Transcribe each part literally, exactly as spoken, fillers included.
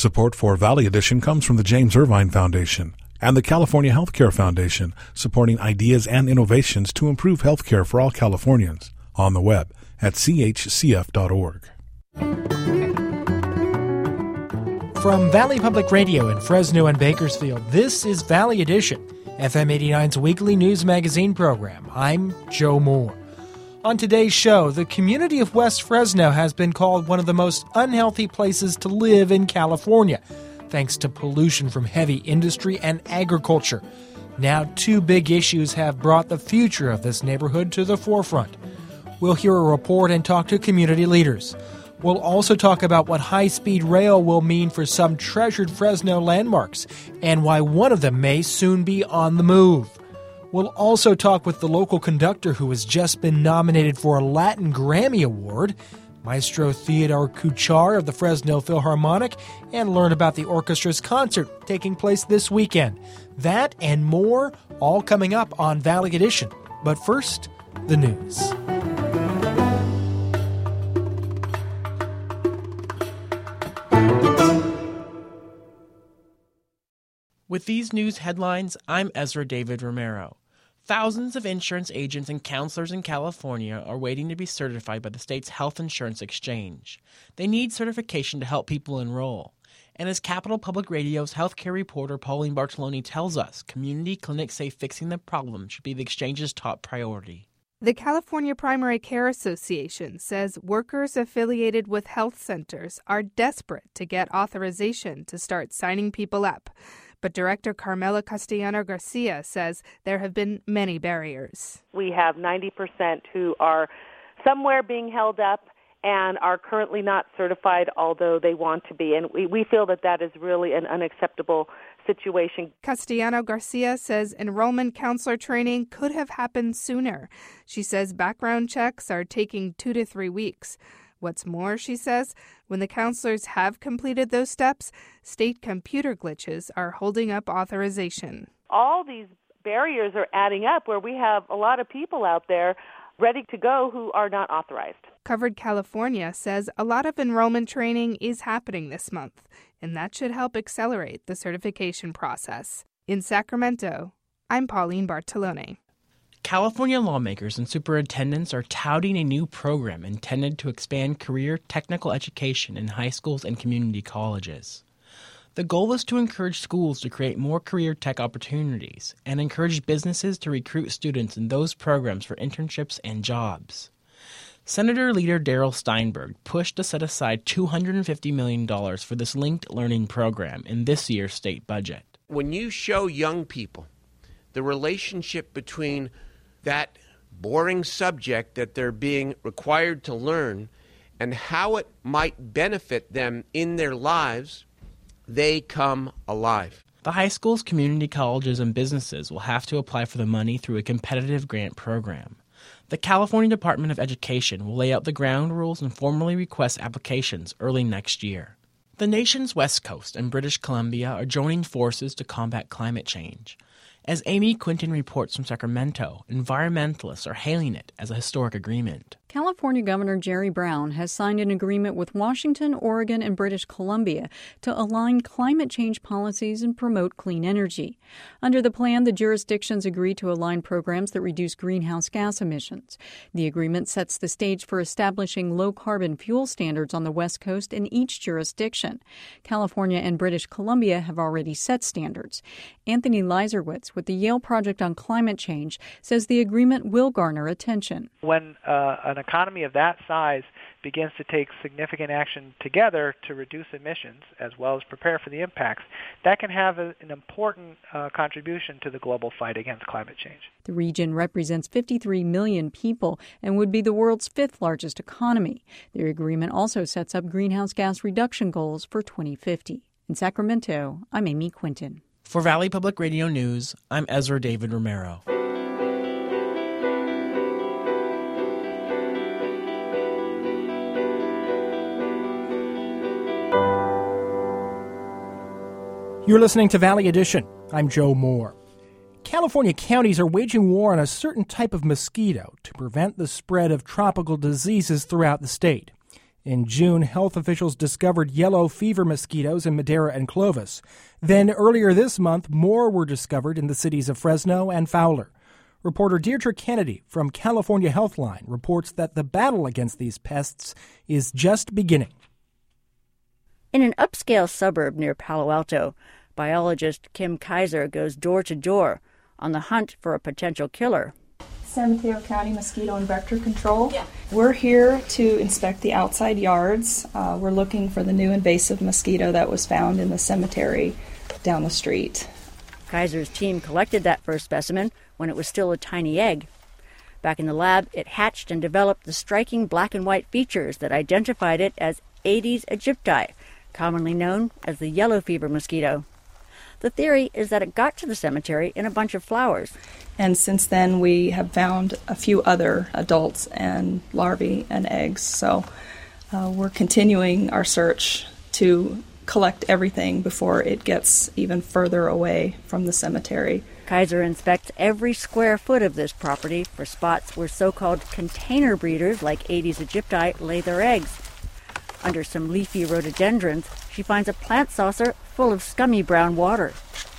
Support for Valley Edition comes from the James Irvine Foundation and the California Healthcare Foundation, supporting ideas and innovations to improve healthcare for all Californians. On the web at c h c f dot org. From Valley Public Radio in Fresno and Bakersfield, this is Valley Edition, F M eighty-nine's weekly news magazine program. I'm Joe Moore. On today's show, the community of West Fresno has been called one of the most unhealthy places to live in California, thanks to pollution from heavy industry and agriculture. Now, two big issues have brought the future of this neighborhood to the forefront. We'll hear a report and talk to community leaders. We'll also talk about what high-speed rail will mean for some treasured Fresno landmarks and why one of them may soon be on the move. We'll also talk with the local conductor who has just been nominated for a Latin Grammy Award, Maestro Theodore Kuchar of the Fresno Philharmonic, and learn about the orchestra's concert taking place this weekend. That and more, all coming up on Valley Edition. But first, the news. With these news headlines, I'm Ezra David Romero. Thousands of insurance agents and counselors in California are waiting to be certified by the state's health insurance exchange. They need certification to help people enroll. And as Capital Public Radio's healthcare reporter Pauline Bartoloni tells us, community clinics say fixing the problem should be the exchange's top priority. The California Primary Care Association says workers affiliated with health centers are desperate to get authorization to start signing people up. But Director Carmela Castellano-Garcia says there have been many barriers. We have ninety percent who are somewhere being held up and are currently not certified, although they want to be. And we, we feel that that is really an unacceptable situation. Castellano-Garcia says enrollment counselor training could have happened sooner. She says background checks are taking two to three weeks. What's more, she says, when the counselors have completed those steps, state computer glitches are holding up authorization. All these barriers are adding up where we have a lot of people out there ready to go who are not authorized. Covered California says a lot of enrollment training is happening this month, and that should help accelerate the certification process. In Sacramento, I'm Pauline Bartoloni. California lawmakers and superintendents are touting a new program intended to expand career technical education in high schools and community colleges. The goal is to encourage schools to create more career tech opportunities and encourage businesses to recruit students in those programs for internships and jobs. Senator Leader Darrell Steinberg pushed to set aside two hundred fifty million dollars for this linked learning program in this year's state budget. When you show young people the relationship between that boring subject that they're being required to learn and how it might benefit them in their lives, they come alive. The high schools, community colleges, and businesses will have to apply for the money through a competitive grant program. The California Department of Education will lay out the ground rules and formally request applications early next year. The nation's West Coast and British Columbia are joining forces to combat climate change. As Amy Quinton reports from Sacramento, environmentalists are hailing it as a historic agreement. California Governor Jerry Brown has signed an agreement with Washington, Oregon, and British Columbia to align climate change policies and promote clean energy. Under the plan, the jurisdictions agree to align programs that reduce greenhouse gas emissions. The agreement sets the stage for establishing low-carbon fuel standards on the West Coast in each jurisdiction. California and British Columbia have already set standards. Anthony Leiserowitz with the Yale Project on Climate Change says the agreement will garner attention. When uh, an economy of that size begins to take significant action together to reduce emissions as well as prepare for the impacts, that can have a, an important uh, contribution to the global fight against climate change. The region represents fifty-three million people and would be the world's fifth largest economy. The agreement also sets up greenhouse gas reduction goals for twenty fifty. In Sacramento, I'm Amy Quinton. For Valley Public Radio News, I'm Ezra David Romero. You're listening to Valley Edition. I'm Joe Moore. California counties are waging war on a certain type of mosquito to prevent the spread of tropical diseases throughout the state. In June, health officials discovered yellow fever mosquitoes in Madera and Clovis. Then, earlier this month, more were discovered in the cities of Fresno and Fowler. Reporter Deirdre Kennedy from California Healthline reports that the battle against these pests is just beginning. In an upscale suburb near Palo Alto, biologist Kim Kaiser goes door to door on the hunt for a potential killer. San Mateo County Mosquito and Vector Control. Yeah. We're here to inspect the outside yards. Uh, we're looking for the new invasive mosquito that was found in the cemetery down the street. Kaiser's team collected that first specimen when it was still a tiny egg. Back in the lab, it hatched and developed the striking black and white features that identified it as Aedes aegypti, commonly known as the yellow fever mosquito. The theory is that it got to the cemetery in a bunch of flowers. And since then, we have found a few other adults and larvae and eggs. So uh, we're continuing our search to collect everything before it gets even further away from the cemetery. Kaiser inspects every square foot of this property for spots where so-called container breeders like Aedes aegypti lay their eggs. Under some leafy rhododendrons, she finds a plant saucer full of scummy brown water.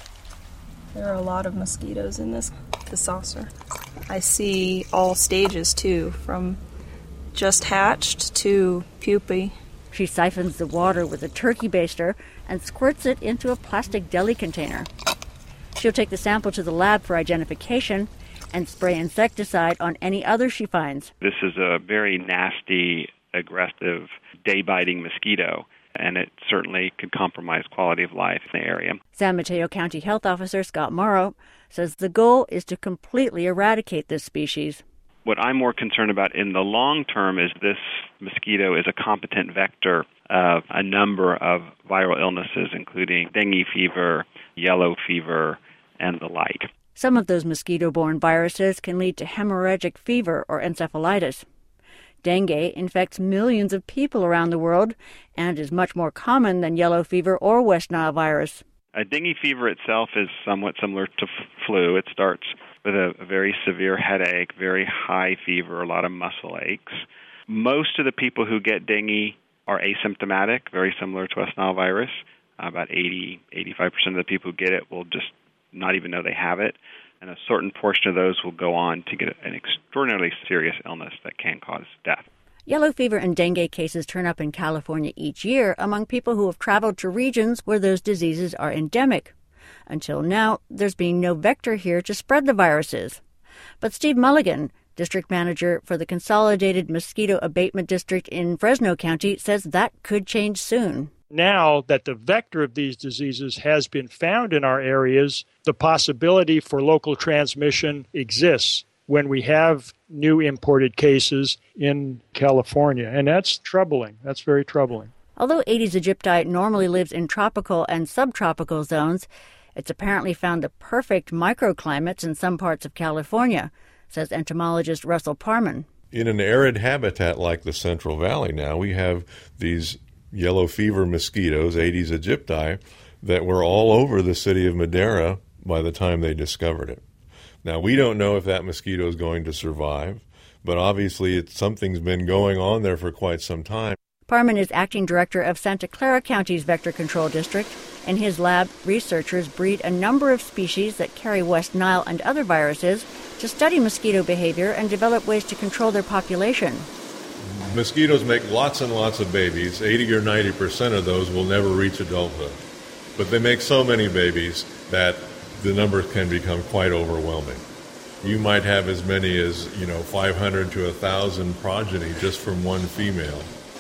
There are a lot of mosquitoes in this the saucer. I see all stages, too, from just hatched to pupae. She siphons the water with a turkey baster and squirts it into a plastic deli container. She'll take the sample to the lab for identification and spray insecticide on any others she finds. This is a very nasty, aggressive, day-biting mosquito, and it certainly could compromise quality of life in the area. San Mateo County Health Officer Scott Morrow says the goal is to completely eradicate this species. What I'm more concerned about in the long term is this mosquito is a competent vector of a number of viral illnesses, including dengue fever, yellow fever, and the like. Some of those mosquito-borne viruses can lead to hemorrhagic fever or encephalitis. Dengue infects millions of people around the world and is much more common than yellow fever or West Nile virus. A dengue fever itself is somewhat similar to f- flu. It starts with a, a very severe headache, very high fever, a lot of muscle aches. Most of the people who get dengue are asymptomatic, very similar to West Nile virus. Uh, about eighty, eighty-five percent of the people who get it will just not even know they have it. And a certain portion of those will go on to get an extraordinarily serious illness that can cause death. Yellow fever and dengue cases turn up in California each year among people who have traveled to regions where those diseases are endemic. Until now, there's been no vector here to spread the viruses. But Steve Mulligan, district manager for the Consolidated Mosquito Abatement District in Fresno County, says that could change soon. Now that the vector of these diseases has been found in our areas, the possibility for local transmission exists when we have new imported cases in California. And that's troubling. That's very troubling. Although Aedes aegypti normally lives in tropical and subtropical zones, it's apparently found the perfect microclimates in some parts of California, says entomologist Russell Parman. In an arid habitat like the Central Valley now, we have these yellow fever mosquitoes, Aedes aegypti, that were all over the city of Madera by the time they discovered it. Now, we don't know if that mosquito is going to survive, but obviously it's, something's been going on there for quite some time. Parman is acting director of Santa Clara County's Vector Control District. In his lab, researchers breed a number of species that carry West Nile and other viruses to study mosquito behavior and develop ways to control their population. Mosquitoes make lots and lots of babies. eighty or ninety percent of those will never reach adulthood. But they make so many babies that the numbers can become quite overwhelming. You might have as many as, you know, five hundred to one thousand progeny just from one female.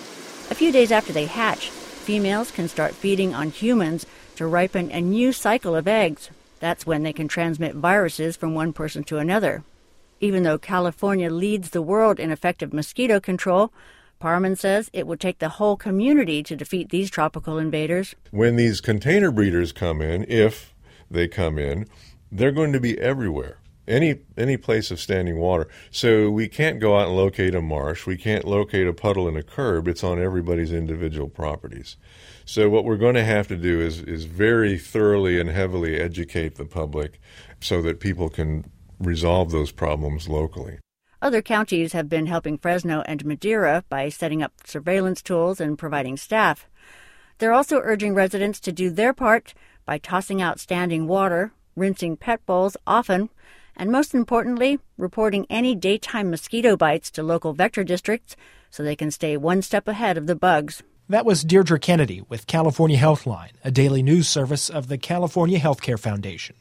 A few days after they hatch, females can start feeding on humans to ripen a new cycle of eggs. That's when they can transmit viruses from one person to another. Even though California leads the world in effective mosquito control, Parman says it would take the whole community to defeat these tropical invaders. When these container breeders come in, if they come in, they're going to be everywhere. Any any place of standing water. So we can't go out and locate a marsh. We can't locate a puddle in a curb. It's on everybody's individual properties. So what we're going to have to do is, is very thoroughly and heavily educate the public so that people can resolve those problems locally. Other counties have been helping Fresno and Madera by setting up surveillance tools and providing staff. They're also urging residents to do their part by tossing out standing water, rinsing pet bowls often, and most importantly, reporting any daytime mosquito bites to local vector districts so they can stay one step ahead of the bugs. That was Deirdre Kennedy with California Healthline, a daily news service of the California Healthcare Foundation.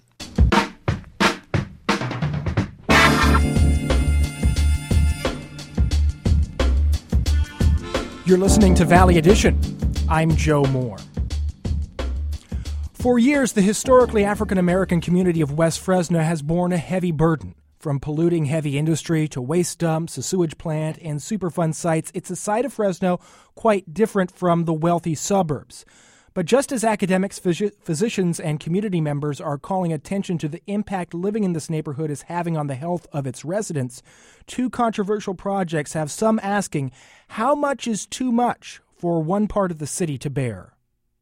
You're listening to Valley Edition. I'm Joe Moore. For years, the historically African-American community of West Fresno has borne a heavy burden. From polluting heavy industry to waste dumps, a sewage plant, and Superfund sites, it's a side of Fresno quite different from the wealthy suburbs. But just as academics, phys- physicians, and community members are calling attention to the impact living in this neighborhood is having on the health of its residents, two controversial projects have some asking, how much is too much for one part of the city to bear?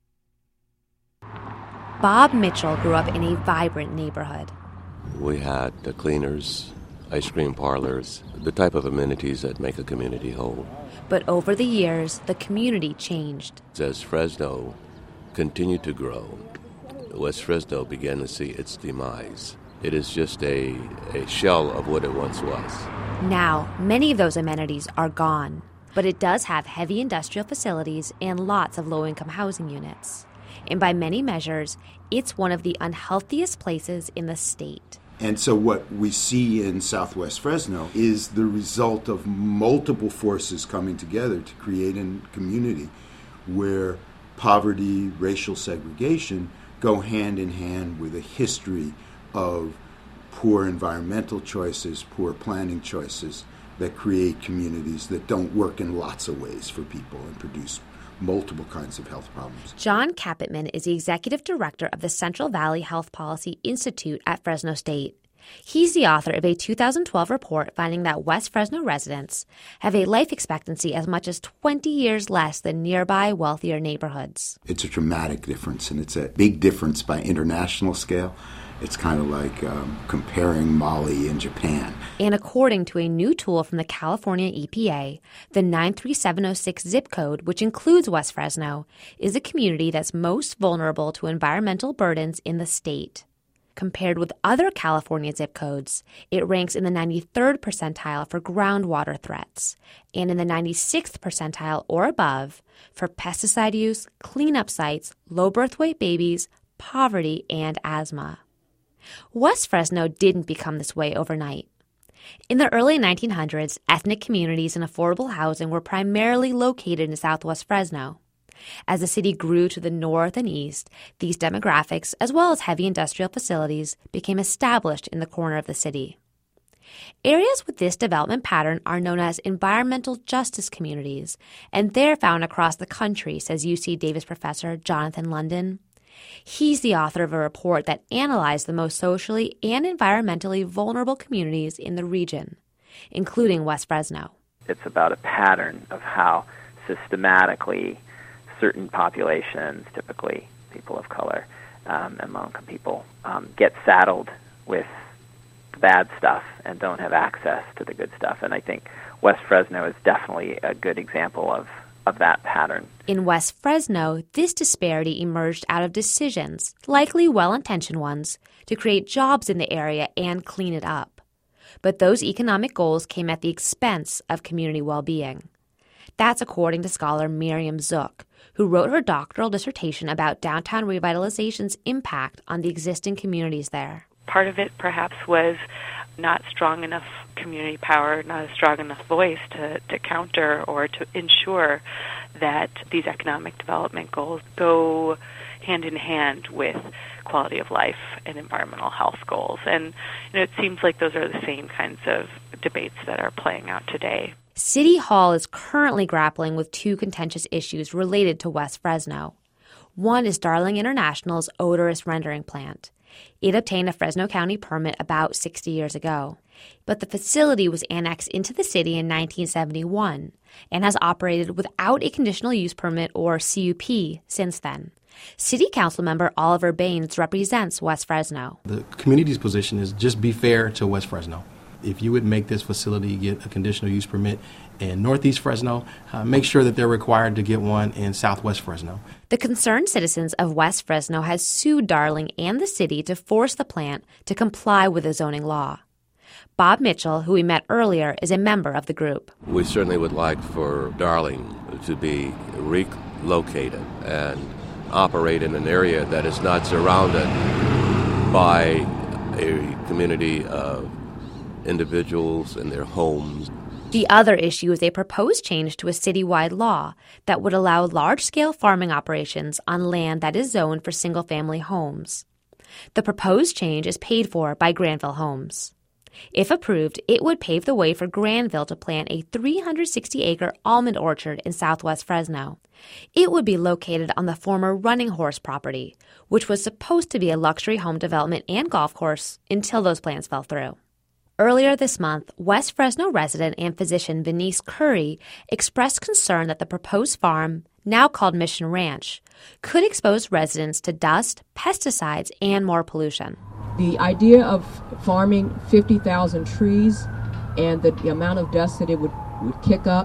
Bob Mitchell grew up in a vibrant neighborhood. We had the cleaners, ice cream parlors, the type of amenities that make a community whole. But over the years, the community changed. As Fresno continued to grow, West Fresno began to see its demise. It is just a, a shell of what it once was. Now, many of those amenities are gone, but it does have heavy industrial facilities and lots of low-income housing units. And by many measures, it's one of the unhealthiest places in the state. And so what we see in Southwest Fresno is the result of multiple forces coming together to create a community where poverty, racial segregation go hand in hand with a history of poor environmental choices, poor planning choices that create communities that don't work in lots of ways for people and produce multiple kinds of health problems. John Capitman is the executive director of the Central Valley Health Policy Institute at Fresno State. He's the author of a two thousand twelve report finding that West Fresno residents have a life expectancy as much as twenty years less than nearby wealthier neighborhoods. It's a dramatic difference, and it's a big difference by international scale. It's kind of like um, comparing Mali and Japan. And according to a new tool from the California E P A, the nine three seven oh six zip code, which includes West Fresno, is a community that's most vulnerable to environmental burdens in the state. Compared with other California zip codes, it ranks in the ninety-third percentile for groundwater threats and in the ninety-sixth percentile or above for pesticide use, cleanup sites, low birth weight babies, poverty, and asthma. West Fresno didn't become this way overnight. In the early nineteen hundreds, ethnic communities and affordable housing were primarily located in Southwest Fresno. As the city grew to the north and east, these demographics, as well as heavy industrial facilities, became established in the corner of the city. Areas with this development pattern are known as environmental justice communities, and they're found across the country, says U C Davis professor Jonathan London. He's the author of a report that analyzed the most socially and environmentally vulnerable communities in the region, including West Fresno. It's about a pattern of how systematically certain populations, typically people of color um, and low-income people, um, get saddled with the bad stuff and don't have access to the good stuff. And I think West Fresno is definitely a good example of of that pattern. In West Fresno, this disparity emerged out of decisions, likely well-intentioned ones, to create jobs in the area and clean it up. But those economic goals came at the expense of community well-being. That's according to scholar Miriam Zook, who wrote her doctoral dissertation about downtown revitalization's impact on the existing communities there. Part of it perhaps was not strong enough community power, not a strong enough voice to, to counter or to ensure that these economic development goals go hand in hand with quality of life and environmental health goals. And you know, it seems like those are the same kinds of debates that are playing out today. City Hall is currently grappling with two contentious issues related to West Fresno. One is Darling International's odorous rendering plant. It obtained a Fresno County permit about sixty years ago. But the facility was annexed into the city in nineteen seventy-one and has operated without a conditional use permit or C U P since then. City Council member Oliver Baines represents West Fresno. The community's position is just be fair to West Fresno. if you would make this facility get a conditional use permit in Northeast Fresno, uh, make sure that they're required to get one in Southwest Fresno. The concerned citizens of West Fresno has sued Darling and the city to force the plant to comply with the zoning law. Bob Mitchell, who we met earlier, is a member of the group. We certainly would like for Darling to be relocated and operate in an area that is not surrounded by a community of individuals and their homes. The other issue is a proposed change to a citywide law that would allow large-scale farming operations on land that is zoned for single-family homes. The proposed change is paid for by Granville Homes. If approved, it would pave the way for Granville to plant a three hundred sixty acre almond orchard in southwest Fresno. It would be located on the former Running Horse property, which was supposed to be a luxury home development and golf course until those plans fell through. Earlier this month, West Fresno resident and physician Venice Curry expressed concern that the proposed farm, now called Mission Ranch, could expose residents to dust, pesticides, and more pollution. The idea of farming fifty thousand trees and the, the amount of dust that it would, would kick up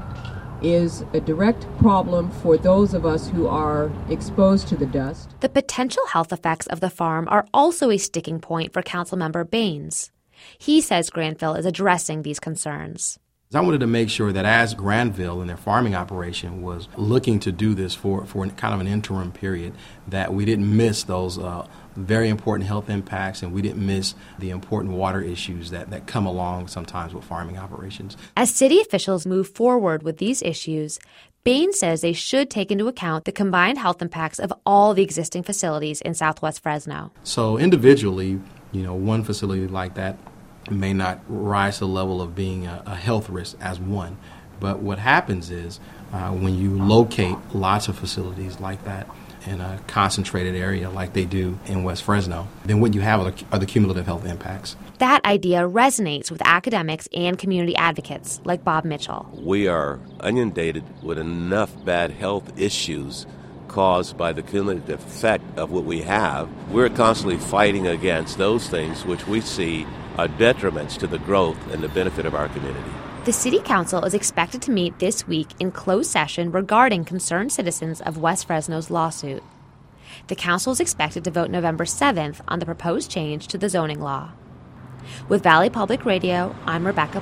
is a direct problem for those of us who are exposed to the dust. The potential health effects of the farm are also a sticking point for Councilmember Baines. He says Granville is addressing these concerns. I wanted to make sure that as Granville and their farming operation was looking to do this for, for kind of an interim period, that we didn't miss those uh, very important health impacts and we didn't miss the important water issues that, that come along sometimes with farming operations. As city officials move forward with these issues, Baines says they should take into account the combined health impacts of all the existing facilities in southwest Fresno. So individually, you know, one facility like that may not rise to the level of being a, a health risk as one. But what happens is uh, when you locate lots of facilities like that in a concentrated area like they do in West Fresno, then what you have are the, are the cumulative health impacts. That idea resonates with academics and community advocates like Bob Mitchell. We are inundated with enough bad health issues caused by the cumulative effect of what we have. We're constantly fighting against those things which we see are detriments to the growth and the benefit of our community. The City Council is expected to meet this week in closed session regarding concerned citizens of West Fresno's lawsuit. The Council is expected to vote November seventh on the proposed change to the zoning law. With Valley Public Radio, I'm Rebecca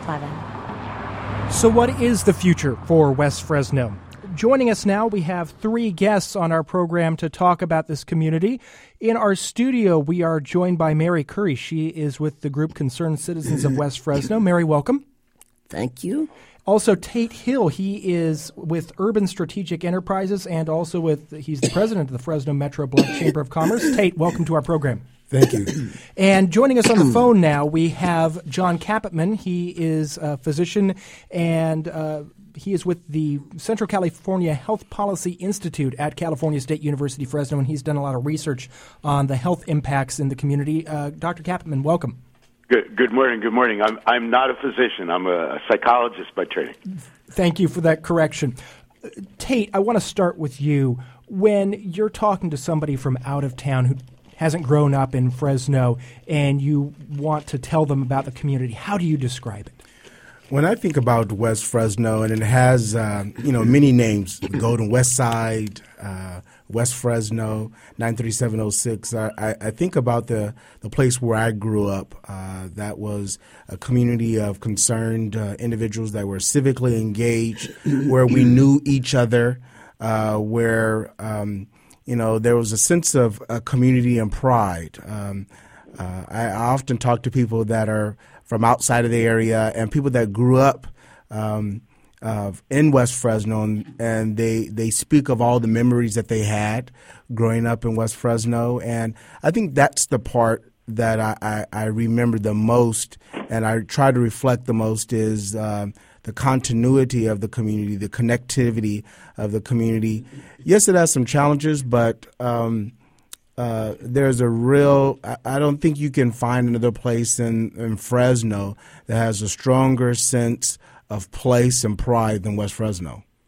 Plevin. So what is the future for West Fresno? Joining us now, we have three guests on our program to talk about this community. In our studio, we are joined by Mary Curry. She is with the group Concerned Citizens of West Fresno. Mary, welcome. Thank you. Also, Tate Hill. He is with Urban Strategic Enterprises and also with, he's the president of the Fresno Metro Black Chamber of Commerce. Tate, welcome to our program. Thank you. And joining us on the phone now, we have John Capitman. He is a physician and uh, he is with the Central California Health Policy Institute at California State University, Fresno, and he's done a lot of research on the health impacts in the community. Uh, Doctor Capitman, welcome. Good, good morning. Good morning. I'm I'm not a physician. I'm a psychologist by training. Thank you for that correction. Uh, Tate, I want to start with you. When you're talking to somebody from out of town who hasn't grown up in Fresno and you want to tell them about the community, how do you describe it? When I think about West Fresno, and it has, uh, you know, many names, Golden West Side, uh, West Fresno, nine three seven oh six, I, I think about the, the place where I grew up. Uh, that was a community of concerned uh, individuals that were civically engaged, where we knew each other, uh, where, um, you know, there was a sense of uh, community and pride. Um, uh, I, I often talk to people that are from outside of the area and people that grew up um, uh, in West Fresno, and, and they they speak of all the memories that they had growing up in West Fresno. And I think that's the part that I, I, I remember the most and I try to reflect the most is um, the continuity of the community, the connectivity of the community. Yes, it has some challenges, but um, Uh, there's a real, I, I don't think you can find another place in, in Fresno that has a stronger sense of place and pride than West Fresno.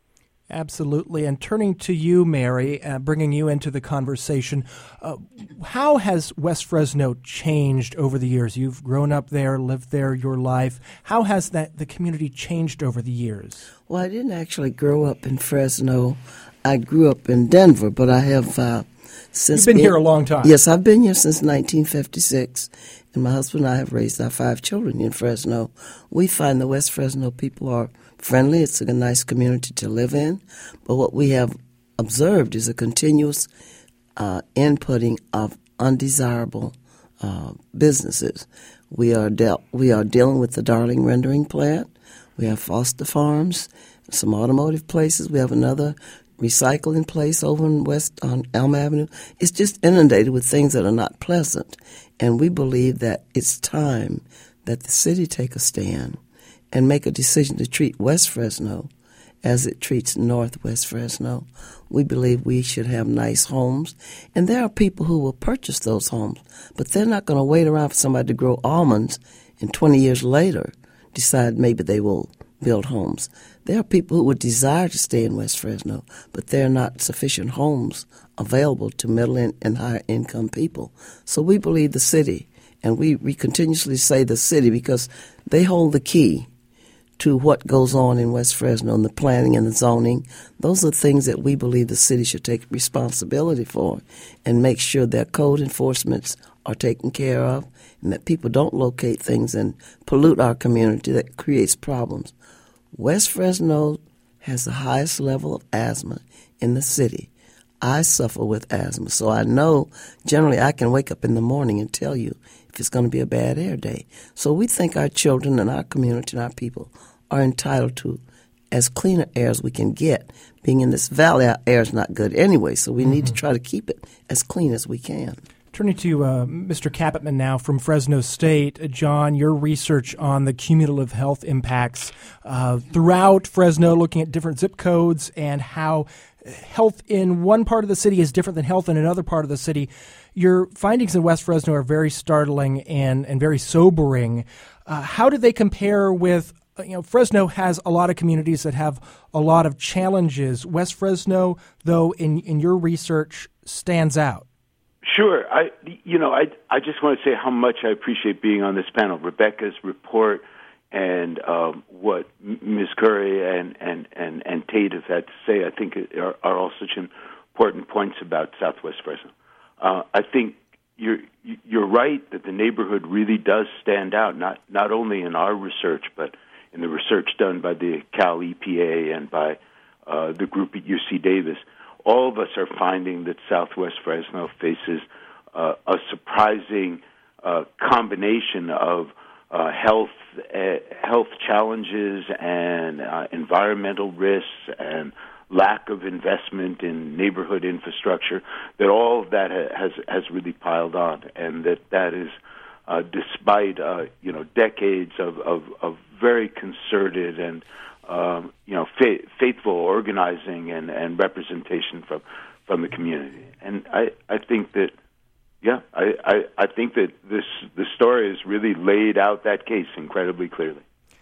Absolutely. And turning to you, Mary, uh, bringing you into the conversation, uh, how has West Fresno changed over the years? You've grown up there, lived there your life. How has that the community changed over the years? Well, I didn't actually grow up in Fresno. I grew up in Denver, but I have uh, since You've been, been here a long time. Yes, I've been here since nineteen fifty-six, and my husband and I have raised our five children in Fresno. We find the West Fresno people are friendly. It's a nice community to live in. But what we have observed is a continuous uh, inputting of undesirable uh, businesses. We are dealt. We are dealing with the Darling Rendering Plant. We have Foster Farms, some automotive places. We have another recycling place over in West on Elm Avenue. It's just inundated with things that are not pleasant. And we believe that it's time that the city take a stand and make a decision to treat West Fresno as it treats Northwest Fresno. We believe we should have nice homes, and there are people who will purchase those homes, but they're not going to wait around for somebody to grow almonds and twenty years later decide maybe they will build homes. There are people who would desire to stay in West Fresno, but there are not sufficient homes available to middle and higher income people. So we believe the city, and we, we continuously say the city because they hold the key to what goes on in West Fresno and the planning and the zoning. Those are things that we believe the city should take responsibility for and make sure that code enforcements are taken care of and that people don't locate things and pollute our community that creates problems. West Fresno has the highest level of asthma in the city. I suffer with asthma, so I know generally I can wake up in the morning and tell you if it's going to be a bad air day. So we think our children and our community and our people are entitled to as clean an air as we can get. Being in this valley, our air is not good anyway, so we mm-hmm. need to try to keep it as clean as we can. Turning to uh, Mister Capitman now from Fresno State. Uh, John, your research on the cumulative health impacts uh, throughout Fresno, looking at different zip codes and how health in one part of the city is different than health in another part of the city. Your findings in West Fresno are very startling and, and very sobering. Uh, how do they compare with, you know, Fresno has a lot of communities that have a lot of challenges. West Fresno, though, in, in your research, stands out. Sure. I, you know, I, I just want to say how much I appreciate being on this panel. Rebecca's report and um, what Miz Curry and, and, and, and Tate have had to say, I think are, are all such important points about Southwest Fresno. Uh, I think you're you're right that the neighborhood really does stand out, not not only in our research, but in the research done by the Cal E P A and by uh, the group at U C Davis. All of us are finding that Southwest Fresno faces uh, a surprising uh, combination of uh, health uh, health challenges and uh, environmental risks and lack of investment in neighborhood infrastructure. That all of that ha- has has really piled on, and that that is uh, despite uh, you know decades of, of, of very concerted and Um, you know, fa- faithful organizing and, and representation from from the community, and I, I think that, yeah, I, I, I think that this the story has really laid out that case incredibly clearly.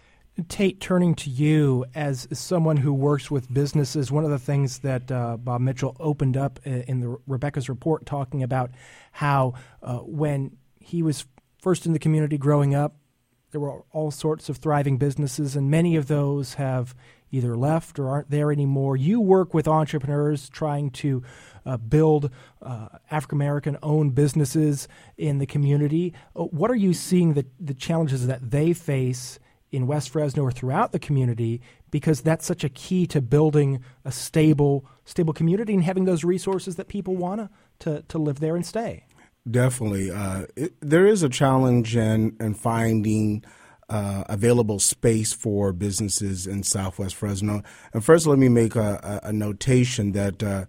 Tate, turning to you as someone who works with businesses, one of the things that uh, Bob Mitchell opened up in the Rebecca's report, talking about how uh, when he was first in the community growing up, there were all sorts of thriving businesses, and many of those have either left or aren't there anymore. You work with entrepreneurs trying to uh, build uh, African-American-owned businesses in the community. Uh, what are you seeing the, the challenges that they face in West Fresno or throughout the community, because that's such a key to building a stable stable community and having those resources that people want to to live there and stay? Definitely. Uh, it, there is a challenge in, in finding uh, available space for businesses in Southwest Fresno. And first, let me make a, a, a notation that, uh,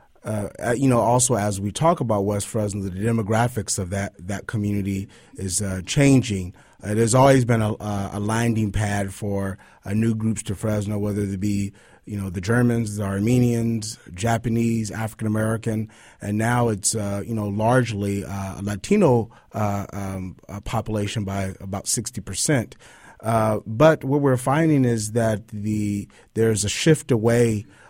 uh, you know, also as we talk about West Fresno, the demographics of that, that community is uh, changing. Uh, there's always been a, a landing pad for uh, new groups to Fresno, whether it be you know, the Germans, the Armenians, Japanese, African American, and now it's uh, you know largely uh, a Latino uh, um, uh, population by about sixty percent. Uh, but what we're finding is that the there's a shift away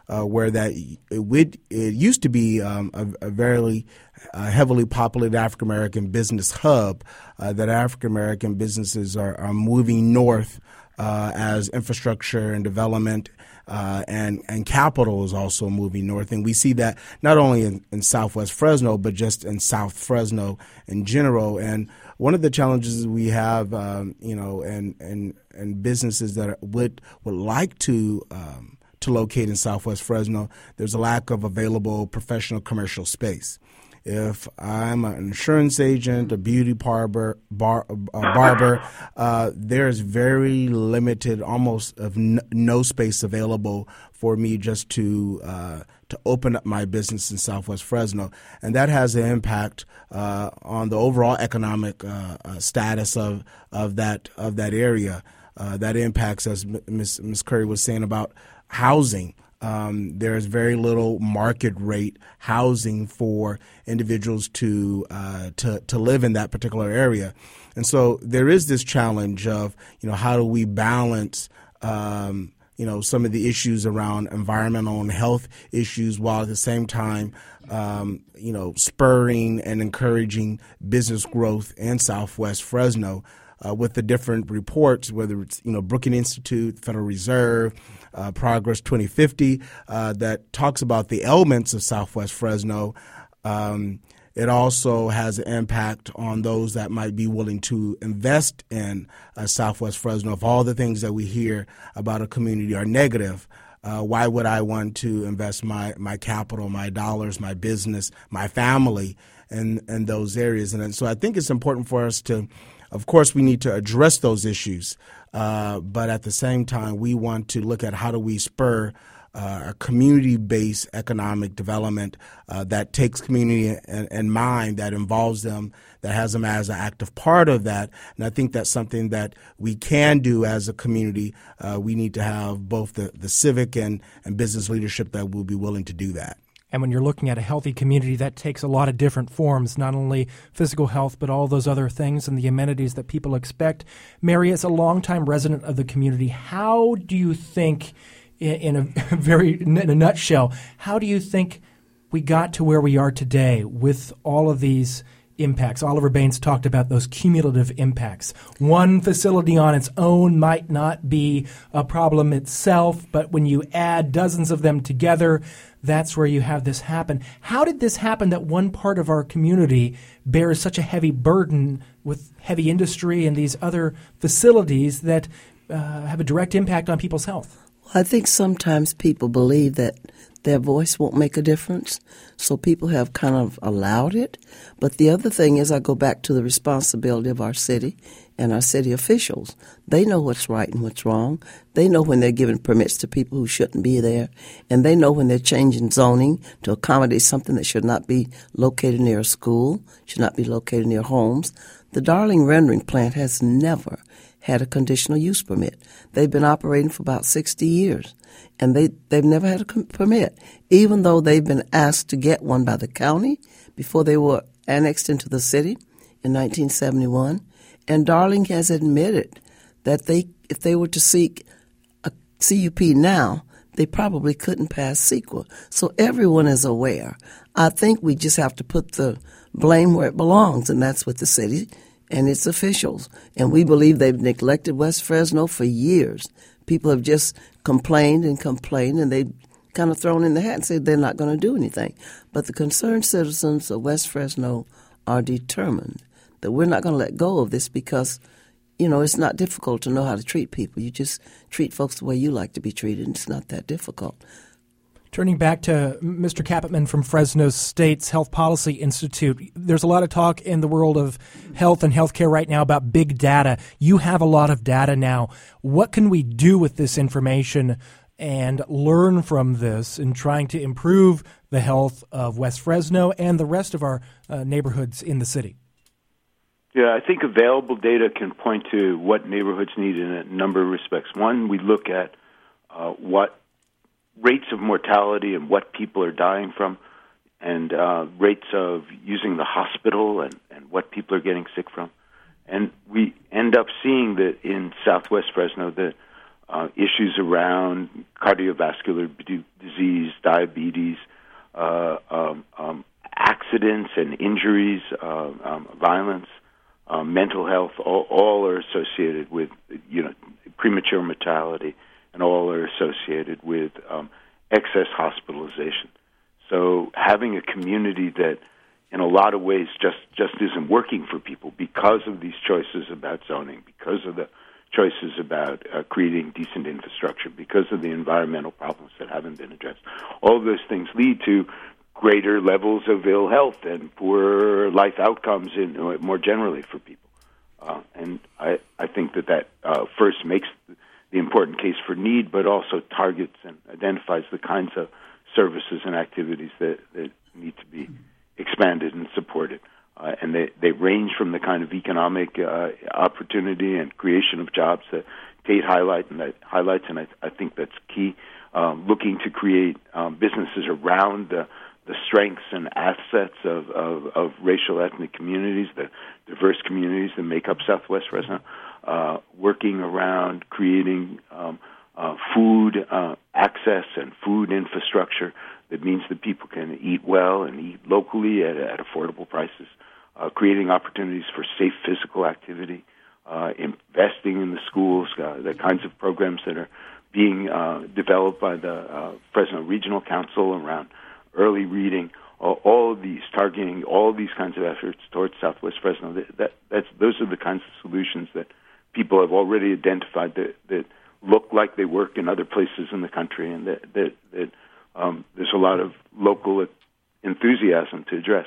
uh, where that it, would, it used to be um, a, a very uh, heavily populated African American business hub, uh, that African American businesses are, are moving north uh, as infrastructure and development Uh, and, and capital is also moving north. And we see that not only in, in Southwest Fresno, but just in South Fresno in general. And one of the challenges we have, um, you know, and, and, and businesses that are, would, would like to, um, to locate in Southwest Fresno, there's a lack of available professional commercial space. If I'm an insurance agent, a beauty barber, bar, uh, barber, uh, there's very limited, almost of n- no space available for me just to uh, to open up my business in Southwest Fresno, and that has an impact uh, on the overall economic uh, uh, status of of that of that area. Uh, that impacts, as Miz Miz Curry was saying, about housing. Um, there's very little market rate housing for individuals to uh, to to live in that particular area, and so there is this challenge of, you know, how do we balance um, you know some of the issues around environmental and health issues while at the same time um, you know spurring and encouraging business growth in Southwest Fresno. Uh, with the different reports, whether it's, you know, Brookings Institute, Federal Reserve, uh, Progress twenty fifty, uh, that talks about the elements of Southwest Fresno. Um, it also has an impact on those that might be willing to invest in uh, Southwest Fresno. If all the things that we hear about a community are negative, uh, why would I want to invest my, my capital, my dollars, my business, my family in, in those areas? And so I think it's important for us to, of course, we need to address those issues, uh, but at the same time, we want to look at how do we spur uh, a community-based economic development uh, that takes community in, in mind, that involves them, that has them as an active part of that. And I think that's something that we can do as a community. Uh, we need to have both the, the civic and, and business leadership that will be willing to do that. And when you're looking at a healthy community, that takes a lot of different forms, not only physical health, but all those other things and the amenities that people expect. Mary, as a longtime resident of the community, how do you think, in a very in a nutshell, how do you think we got to where we are today with all of these impacts? Oliver Baines talked about those cumulative impacts. One facility on its own might not be a problem itself, but when you add dozens of them together, that's where you have this happen. How did this happen that one part of our community bears such a heavy burden with heavy industry and these other facilities that uh, have a direct impact on people's health? Well, I think sometimes people believe that their voice won't make a difference, so people have kind of allowed it. But the other thing is, I go back to the responsibility of our city and our city officials. They know what's right and what's wrong. They know when they're giving permits to people who shouldn't be there, and they know when they're changing zoning to accommodate something that should not be located near a school, should not be located near homes. The Darling Rendering Plant has never had a conditional use permit. They've been operating for about sixty years, and they, they've never had a permit, even though they've been asked to get one by the county before they were annexed into the city in nineteen seventy-one. And Darling has admitted that they, if they were to seek a C U P now, they probably couldn't pass CEQA. So everyone is aware. I think we just have to put the blame where it belongs, and that's with the city and its officials. And we believe they've neglected West Fresno for years. People have just complained and complained, and they've kind of thrown in the hat and said they're not going to do anything. But the concerned citizens of West Fresno are determined that we're not going to let go of this because, you know, it's not difficult to know how to treat people. You just treat folks the way you like to be treated, and it's not that difficult. Turning back to Mister Capitman from Fresno State's Health Policy Institute, there's a lot of talk in the world of health and healthcare right now about big data. You have a lot of data now. What can we do with this information and learn from this in trying to improve the health of West Fresno and the rest of our uh, neighborhoods in the city? Yeah, I think available data can point to what neighborhoods need in a number of respects. One, we look at uh, what rates of mortality and what people are dying from, and uh, rates of using the hospital and, and what people are getting sick from. And we end up seeing that in Southwest Fresno, the uh, issues around cardiovascular d- disease, diabetes, uh, um, um, accidents and injuries, uh, um, violence, uh, mental health, all, all are associated with, you know, premature mortality, and all are associated with um, excess hospitalization. So having a community that in a lot of ways just, just isn't working for people because of these choices about zoning, because of the choices about uh, creating decent infrastructure, because of the environmental problems that haven't been addressed. All of those things lead to greater levels of ill health and poor life outcomes in, uh, more generally for people. Uh, and I, I think that that uh, first makes the important case for need, but also targets and identifies the kinds of services and activities that, that need to be expanded and supported. Uh, and they, they range from the kind of economic uh, opportunity and creation of jobs that Tate highlight and that highlights, and I, I think that's key, um, looking to create um, businesses around the, the strengths and assets of, of, of racial ethnic communities, the diverse communities that make up Southwest Fresno, uh, working around creating um, uh, food uh, access and food infrastructure that means that people can eat well and eat locally at, at affordable prices, uh, creating opportunities for safe physical activity, uh, investing in the schools, uh, the kinds of programs that are being uh, developed by the uh, Fresno Regional Council around early reading, uh, all of these targeting all of these kinds of efforts towards Southwest Fresno. That, that that's those are the kinds of solutions that people have already identified that, that look like they work in other places in the country, and that that, that um, there's a lot of local enthusiasm to address.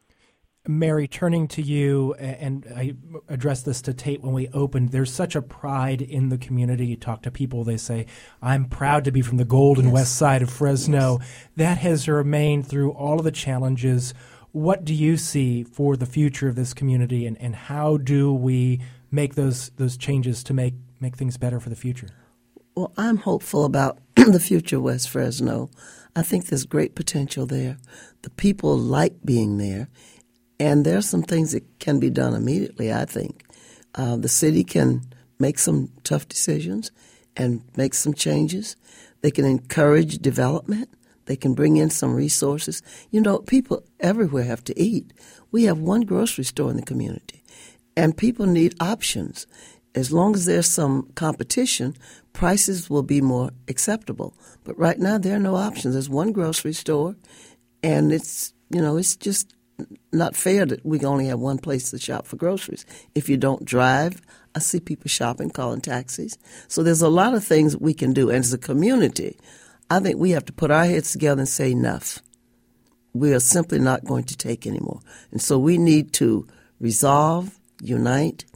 Mary, turning to you, and I addressed this to Tate when we opened, there's such a pride in the community. You talk to people, they say, I'm proud to be from the Golden yes. West Side of Fresno. Yes. That has remained through all of the challenges. What do you see for the future of this community, and, and how do we make those those changes to make, make things better for the future? Well, I'm hopeful about the future of West Fresno. I think there's great potential there. The people like being there. And there are some things that can be done immediately, I think. Uh, the city can make some tough decisions and make some changes. They can encourage development. They can bring in some resources. You know, people everywhere have to eat. We have one grocery store in the community, and people need options. As long as there's some competition, prices will be more acceptable. But right now, there are no options. There's one grocery store, and it's, you know, it's just not fair that we only have one place to shop for groceries. If you don't drive, I see people shopping, calling taxis. So there's a lot of things we can do. And as a community, I think we have to put our heads together and say enough. We are simply not going to take anymore. And so we need to resolve, unite,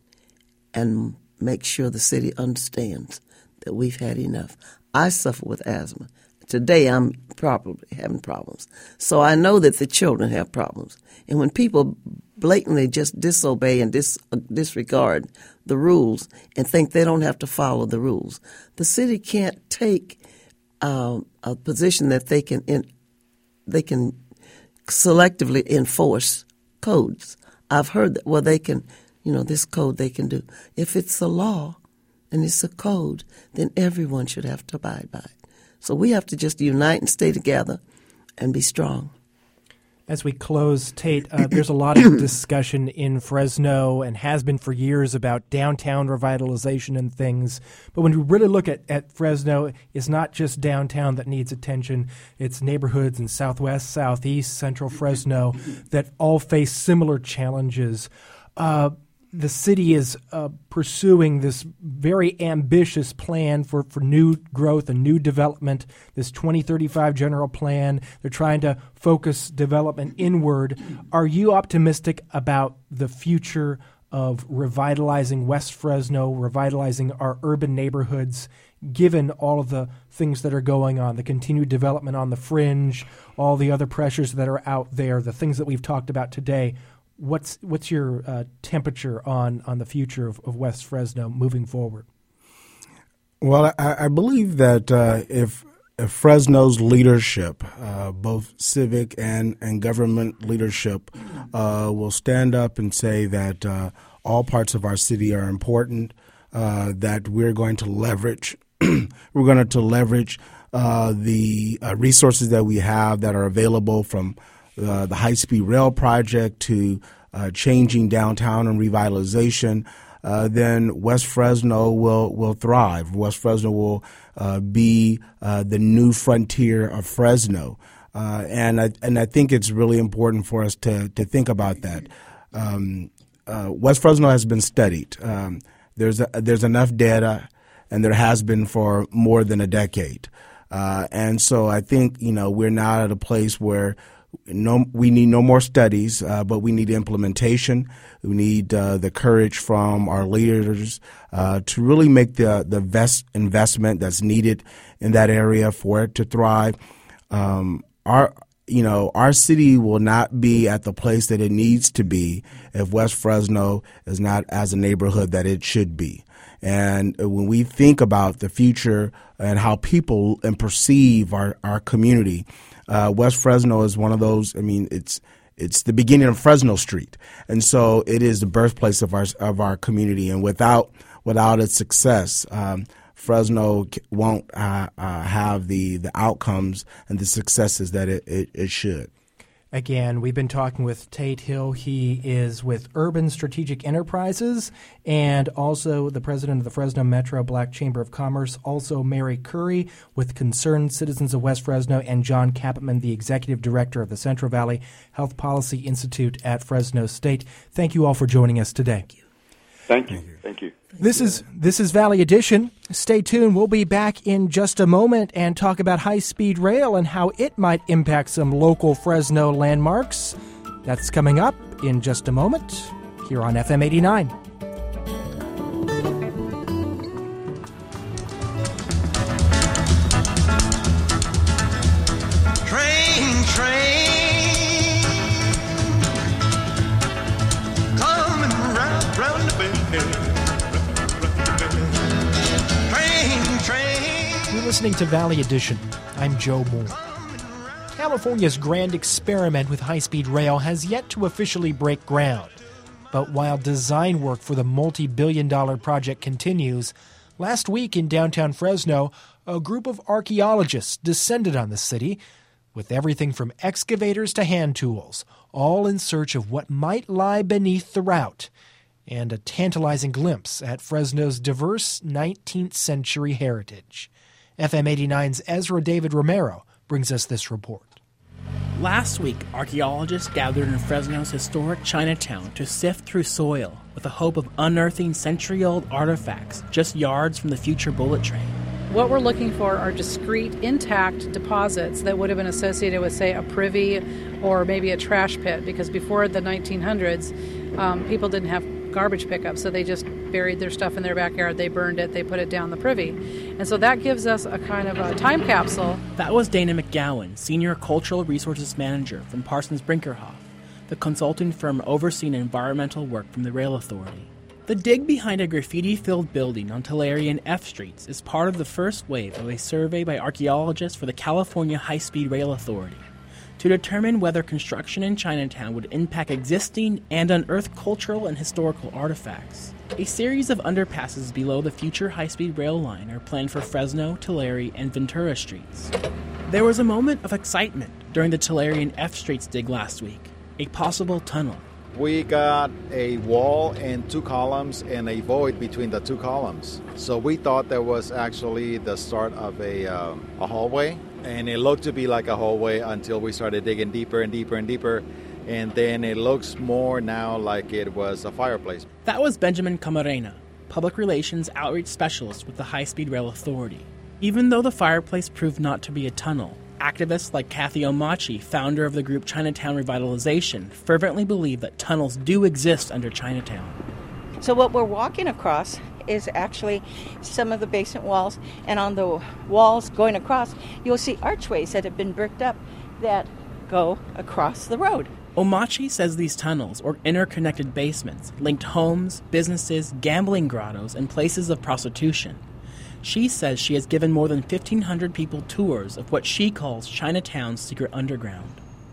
and make sure the city understands that we've had enough. I suffer with asthma. Today I'm probably having problems. So I know that the children have problems. And when people blatantly just disobey and dis- disregard the rules and think they don't have to follow the rules, the city can't take uh, a position that they can in, they can selectively enforce codes. I've heard that, well, they can, you know, this code they can do. If it's a law and it's a code, then everyone should have to abide by it. So we have to just unite and stay together and be strong. As we close, Tate, uh, there's a lot of discussion in Fresno and has been for years about downtown revitalization and things. But when we really look at, at Fresno, it's not just downtown that needs attention. It's neighborhoods in southwest, southeast, central Fresno that all face similar challenges. Uh, The city is uh, pursuing this very ambitious plan for, for new growth and new development, this twenty thirty-five general plan. They're trying to focus development inward. Are you optimistic about the future of revitalizing West Fresno, revitalizing our urban neighborhoods, given all of the things that are going on, the continued development on the fringe, all the other pressures that are out there, the things that we've talked about today? What's what's your uh, temperature on, on the future of, of West Fresno moving forward? Well, I, I believe that uh, if, if Fresno's leadership, uh, both civic and, and government leadership, uh, will stand up and say that uh, all parts of our city are important, uh, that we're going to leverage we're going to leverage uh, the uh, resources that we have that are available, from uh, the high-speed rail project to uh, changing downtown and revitalization. Uh, then West Fresno will will thrive. West Fresno will uh, be uh, the new frontier of Fresno, uh, and I and I think it's really important for us to to think about that. Um, uh, West Fresno has been studied. Um, there's a, there's enough data, and there has been for more than a decade, uh, and so I think you know we're now at a place where. No, we need no more studies, uh, but we need implementation. We need uh, the courage from our leaders uh, to really make the the vest investment that's needed in that area for it to thrive. Um, our you know our city will not be at the place that it needs to be if West Fresno is not as a neighborhood that it should be. And when we think about the future and how people and perceive our, our community, uh, West Fresno is one of those. I mean, it's it's the beginning of Fresno Street, and so it is the birthplace of our of our community. And without without its success, um, Fresno won't uh, uh, have the the outcomes and the successes that it, it, it should. Again, we've been talking with Tate Hill. He is with Urban Strategic Enterprises and also the president of the Fresno Metro Black Chamber of Commerce. Also, Mary Curry with Concerned Citizens of West Fresno, and John Capitman, the executive director of the Central Valley Health Policy Institute at Fresno State. Thank you all for joining us today. Thank you. Thank you. This is this is Valley Edition. Stay tuned. We'll be back in just a moment and talk about high-speed rail and how it might impact some local Fresno landmarks. That's coming up in just a moment here on F M eighty-nine. Train, train, coming round, round the bend. You're listening to Valley Edition. I'm Joe Moore. California's grand experiment with high-speed rail has yet to officially break ground. But while design work for the multi-billion dollar project continues, last week in downtown Fresno, a group of archaeologists descended on the city with everything from excavators to hand tools, all in search of what might lie beneath the route, and a tantalizing glimpse at Fresno's diverse nineteenth century heritage. F M eighty-nine's Ezra David Romero brings us this report. Last week, archaeologists gathered in Fresno's historic Chinatown to sift through soil with the hope of unearthing century-old artifacts just yards from the future bullet train. What we're looking for are discrete, intact deposits that would have been associated with, say, a privy or maybe a trash pit, because before the nineteen hundreds, um, people didn't have garbage pickup, so they just buried their stuff in their backyard, they burned it, they put it down the privy. And so that gives us a kind of a time capsule. That was Dana McGowan, Senior Cultural Resources Manager from Parsons Brinkerhoff, the consulting firm overseeing environmental work from the Rail Authority. The dig behind a graffiti-filled building on Tulare and F Streets is part of the first wave of a survey by archaeologists for the California High-Speed Rail Authority to determine whether construction in Chinatown would impact existing and unearthed cultural and historical artifacts. A series of underpasses below the future high-speed rail line are planned for Fresno, Tulare, and Ventura Streets. There was a moment of excitement during the Tulare and F Streets dig last week, a possible tunnel. We got a wall and two columns and a void between the two columns. So we thought that was actually the start of a, um, a hallway. And it looked to be like a hallway until we started digging deeper and deeper and deeper. And then it looks more now like it was a fireplace. That was Benjamin Camarena, Public Relations Outreach Specialist with the High Speed Rail Authority. Even though the fireplace proved not to be a tunnel, activists like Kathy Omachi, founder of the group Chinatown Revitalization, fervently believe that tunnels do exist under Chinatown. So what we're walking across is actually some of the basement walls, and on the walls going across, you'll see archways that have been bricked up that go across the road. Omachi says these tunnels, or interconnected basements, linked homes, businesses, gambling grottos, and places of prostitution. She says she has given more than fifteen hundred people tours of what she calls Chinatown's secret underground.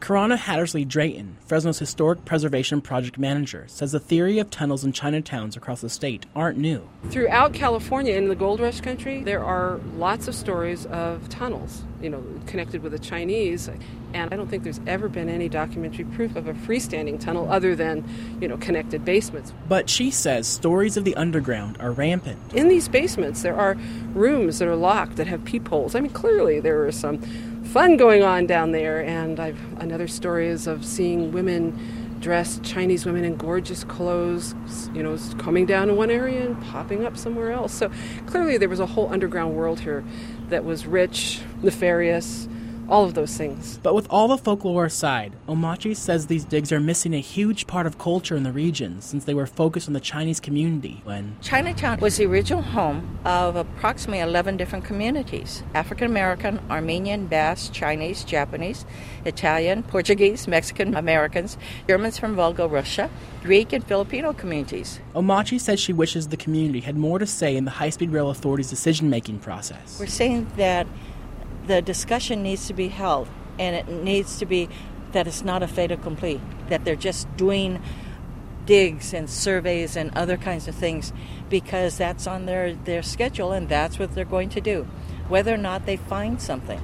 Karana Hattersley-Drayton, Fresno's Historic Preservation Project Manager, says the theory of tunnels in Chinatowns across the state aren't new. Throughout California, in the Gold Rush country, there are lots of stories of tunnels, you know, connected with the Chinese. And I don't think there's ever been any documentary proof of a freestanding tunnel other than, you know, connected basements. But she says stories of the underground are rampant. In these basements, there are rooms that are locked that have peepholes. I mean, clearly there is some fun going on down there. And I've another story is of seeing women dressed, Chinese women in gorgeous clothes, you know, coming down in one area and popping up somewhere else. So clearly there was a whole underground world here that was rich, nefarious, all of those things. But with all the folklore aside, Omachi says these digs are missing a huge part of culture in the region since they were focused on the Chinese community when Chinatown was the original home of approximately eleven different communities: African American, Armenian, Basque, Chinese, Japanese, Italian, Portuguese, Mexican Americans, Germans from Volga, Russia, Greek and Filipino communities. Omachi says she wishes the community had more to say in the High-Speed Rail Authority's decision-making process. We're saying that the discussion needs to be held, and it needs to be that it's not a fait accompli, that they're just doing digs and surveys and other kinds of things because that's on their, their schedule and that's what they're going to do, whether or not they find something.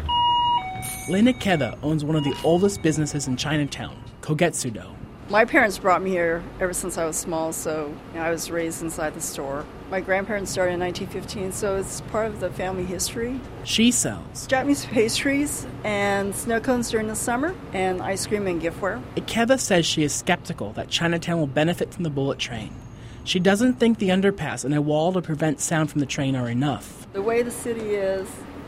Lynn Ikeda owns one of the oldest businesses in Chinatown, Kogetsudo. My parents brought me here ever since I was small, so you know, I was raised inside the store. My grandparents started in nineteen fifteen, so it's part of the family history. She sells Japanese pastries and snow cones during the summer, and ice cream and giftware. Ikeda says she is skeptical that Chinatown will benefit from the bullet train. She doesn't think the underpass and a wall to prevent sound from the train are enough. The way the city is,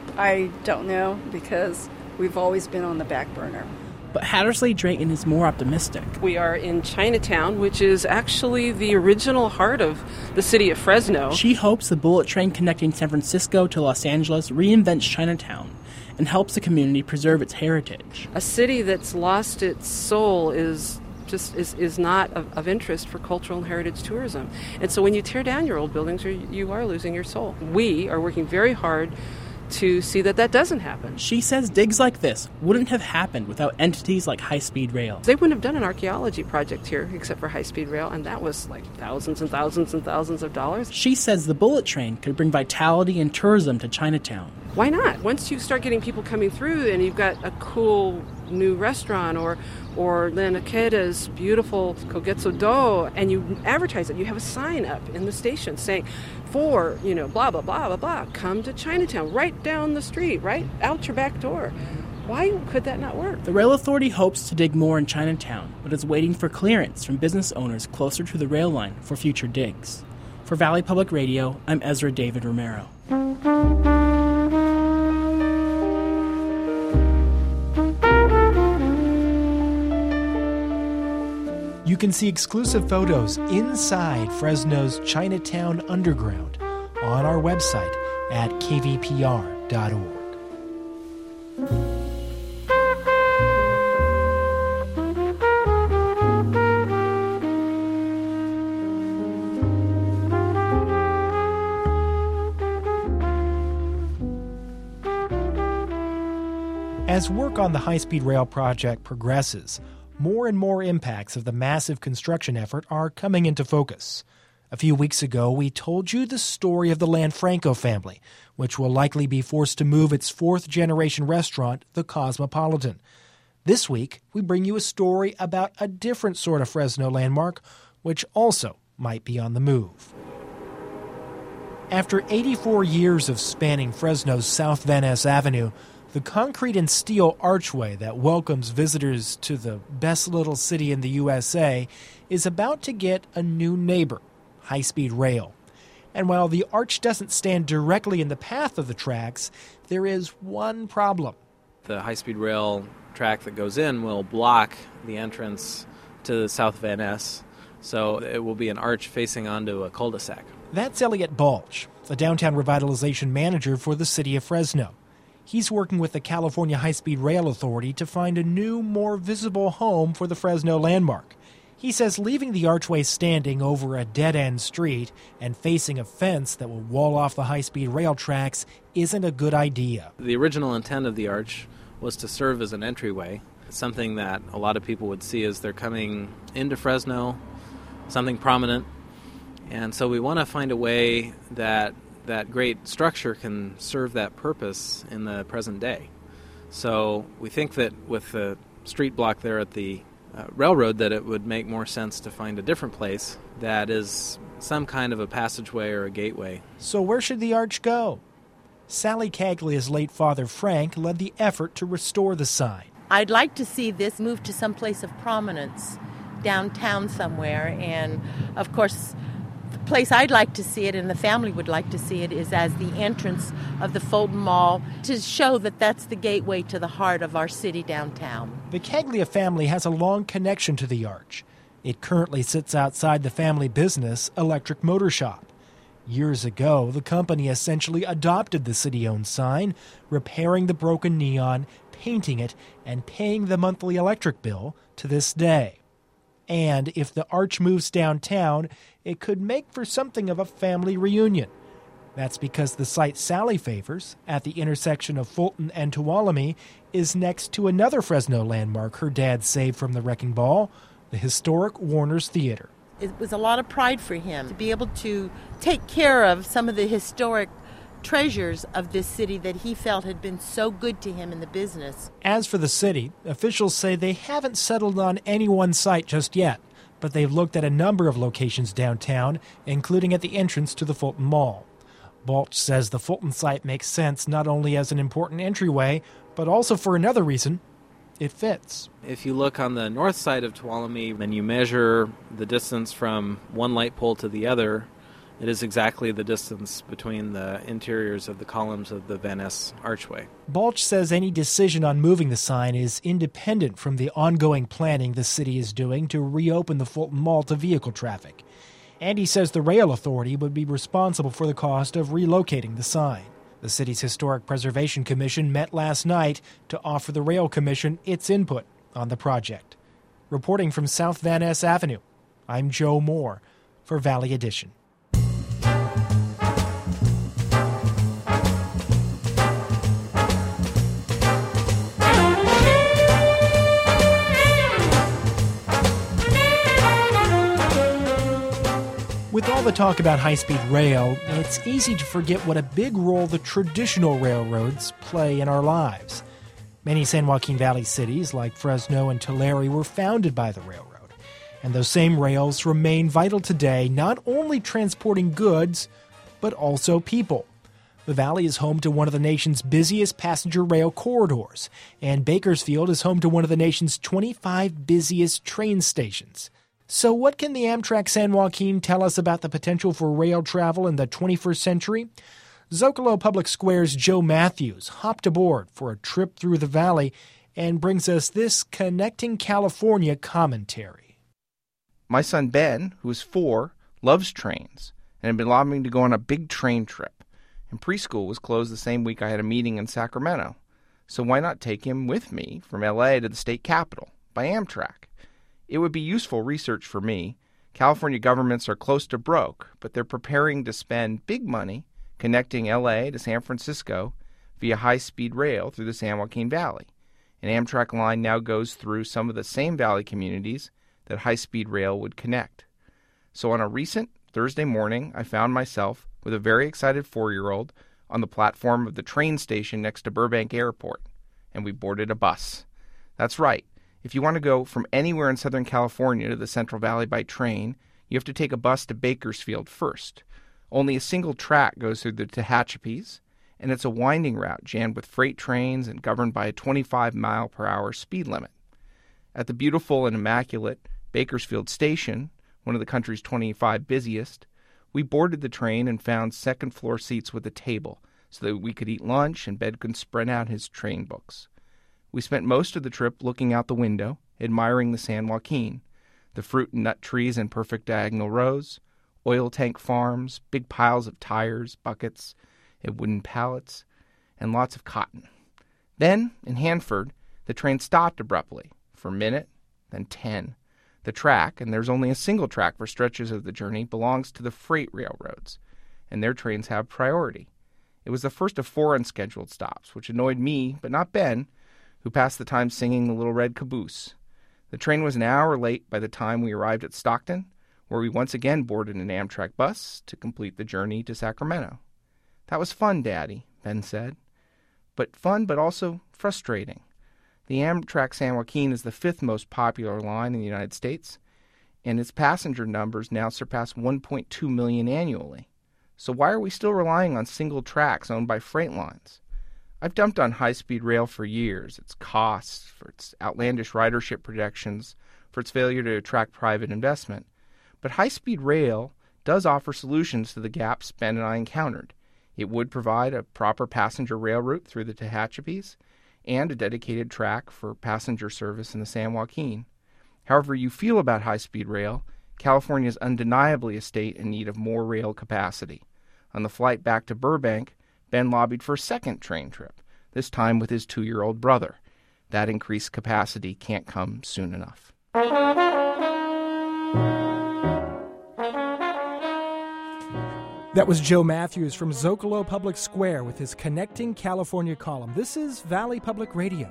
I don't know, because we've always been on the back burner. But Hattersley-Drayton is more optimistic. We are in Chinatown, which is actually the original heart of the city of Fresno. She hopes the bullet train connecting San Francisco to Los Angeles reinvents Chinatown and helps the community preserve its heritage. A city that's lost its soul is just is, is not of, of interest for cultural and heritage tourism. And so when you tear down your old buildings, you're, you are losing your soul. We are working very hard to see that that doesn't happen. She says digs like this wouldn't have happened without entities like High-Speed Rail. They wouldn't have done an archaeology project here except for High-Speed Rail, and that was like thousands and thousands and thousands of dollars. She says the bullet train could bring vitality and tourism to Chinatown. Why not? Once you start getting people coming through and you've got a cool new restaurant or or Lynn Ikeda's beautiful Kogetsudo, and you advertise it, you have a sign up in the station saying, for, you know, blah, blah, blah, blah, blah, come to Chinatown, right down the street, right out your back door. Why could that not work? The Rail Authority hopes to dig more in Chinatown, but is waiting for clearance from business owners closer to the rail line for future digs. For Valley Public Radio, I'm Ezra David Romero. You can see exclusive photos inside Fresno's Chinatown Underground on our website at k v p r dot org. As work on the high-speed rail project progresses, more and more impacts of the massive construction effort are coming into focus. A few weeks ago, we told you the story of the Lanfranco family, which will likely be forced to move its fourth-generation restaurant, the Cosmopolitan. This week, we bring you a story about a different sort of Fresno landmark, which also might be on the move. After eighty-four years of spanning Fresno's South Van Ness Avenue, the concrete and steel archway that welcomes visitors to the best little city in the U S A is about to get a new neighbor, high-speed rail. And while the arch doesn't stand directly in the path of the tracks, there is one problem. The high-speed rail track that goes in will block the entrance to South Van Ness, so it will be an arch facing onto a cul-de-sac. That's Elliot Balch, the downtown revitalization manager for the city of Fresno. He's working with the California High-Speed Rail Authority to find a new, more visible home for the Fresno landmark. He says leaving the archway standing over a dead-end street and facing a fence that will wall off the high-speed rail tracks isn't a good idea. The original intent of the arch was to serve as an entryway something that a lot of people would see as they're coming into Fresno, something prominent. And so we want to find a way that that great structure can serve that purpose in the present day. So we think that with the street block there at the uh, railroad, that it would make more sense to find a different place that is some kind of a passageway or a gateway. So where should the arch go? Sally Caglia's late father, Frank, led the effort to restore the sign. I'd like to see this move to some place of prominence downtown somewhere. And, of course, the place I'd like to see it and the family would like to see it is as the entrance of the Fulton Mall to show that that's the gateway to the heart of our city downtown. The Caglia family has a long connection to the arch. It currently sits outside the family business, Electric Motor Shop. Years ago, the company essentially adopted the city-owned sign, repairing the broken neon, painting it, and paying the monthly electric bill to this day. And if the arch moves downtown, it could make for something of a family reunion. That's because the site Sally favors, at the intersection of Fulton and Tuolumne, is next to another Fresno landmark her dad saved from the wrecking ball, the historic Warner's Theater. It was a lot of pride for him to be able to take care of some of the historic treasures of this city that he felt had been so good to him in the business. As for the city, officials say they haven't settled on any one site just yet, but they've looked at a number of locations downtown, including at the entrance to the Fulton Mall. Balch says the Fulton site makes sense not only as an important entryway, but also for another reason. It fits. If you look on the north side of Tuolumne and you measure the distance from one light pole to the other, it is exactly the distance between the interiors of the columns of the Van Ness archway. Balch says any decision on moving the sign is independent from the ongoing planning the city is doing to reopen the Fulton Mall to vehicle traffic. And he says the rail authority would be responsible for the cost of relocating the sign. The city's Historic Preservation Commission met last night to offer the Rail Commission its input on the project. Reporting from South Van Ness Avenue, I'm Joe Moore for Valley Edition. With all the talk about high-speed rail, it's easy to forget what a big role the traditional railroads play in our lives. Many San Joaquin Valley cities, like Fresno and Tulare, were founded by the railroad. And those same rails remain vital today, not only transporting goods, but also people. The Valley is home to one of the nation's busiest passenger rail corridors, and Bakersfield is home to one of the nation's twenty-five busiest train stations. So what can the Amtrak San Joaquin tell us about the potential for rail travel in the twenty-first century? Zocalo Public Square's Joe Matthews hopped aboard for a trip through the valley and brings us this Connecting California commentary. My son Ben, who is four, loves trains and had been lobbying to go on a big train trip. And preschool was closed the same week I had a meeting in Sacramento. So why not take him with me from L A to the state capitol by Amtrak? It would be useful research for me. California governments are close to broke, but they're preparing to spend big money connecting L A to San Francisco via high-speed rail through the San Joaquin Valley. An Amtrak line now goes through some of the same valley communities that high-speed rail would connect. So on a recent Thursday morning, I found myself with a very excited four-year-old on the platform of the train station next to Burbank Airport, and we boarded a bus. That's right. If you want to go from anywhere in Southern California to the Central Valley by train, you have to take a bus to Bakersfield first. Only a single track goes through the Tehachapis, and it's a winding route jammed with freight trains and governed by a twenty-five mile per hour speed limit. At the beautiful and immaculate Bakersfield Station, one of the country's twenty-five busiest, we boarded the train and found second-floor seats with a table so that we could eat lunch and Ben could spread out his train books. We spent most of the trip looking out the window, admiring the San Joaquin, the fruit and nut trees in perfect diagonal rows, oil tank farms, big piles of tires, buckets, and wooden pallets, and lots of cotton. Then, in Hanford, the train stopped abruptly for a minute, then ten. The track, and there's only a single track for stretches of the journey, belongs to the freight railroads, and their trains have priority. It was the first of four unscheduled stops, which annoyed me, but not Ben, who passed the time singing The Little Red Caboose. The train was an hour late by the time we arrived at Stockton, where we once again boarded an Amtrak bus to complete the journey to Sacramento. "That was fun, Daddy," Ben said. But fun, but also frustrating. The Amtrak San Joaquin is the fifth most popular line in the United States, and its passenger numbers now surpass one point two million annually. So why are we still relying on single tracks owned by freight lines? I've dumped on high-speed rail for years, its costs, for its outlandish ridership projections, for its failure to attract private investment. But high-speed rail does offer solutions to the gaps Ben and I encountered. It would provide a proper passenger rail route through the Tehachapis and a dedicated track for passenger service in the San Joaquin. However you feel about high-speed rail, California is undeniably a state in need of more rail capacity. On the flight back to Burbank, Ben lobbied for a second train trip, this time with his two-year-old brother. That increased capacity can't come soon enough. That was Joe Matthews from Zocalo Public Square with his Connecting California column. This is Valley Public Radio.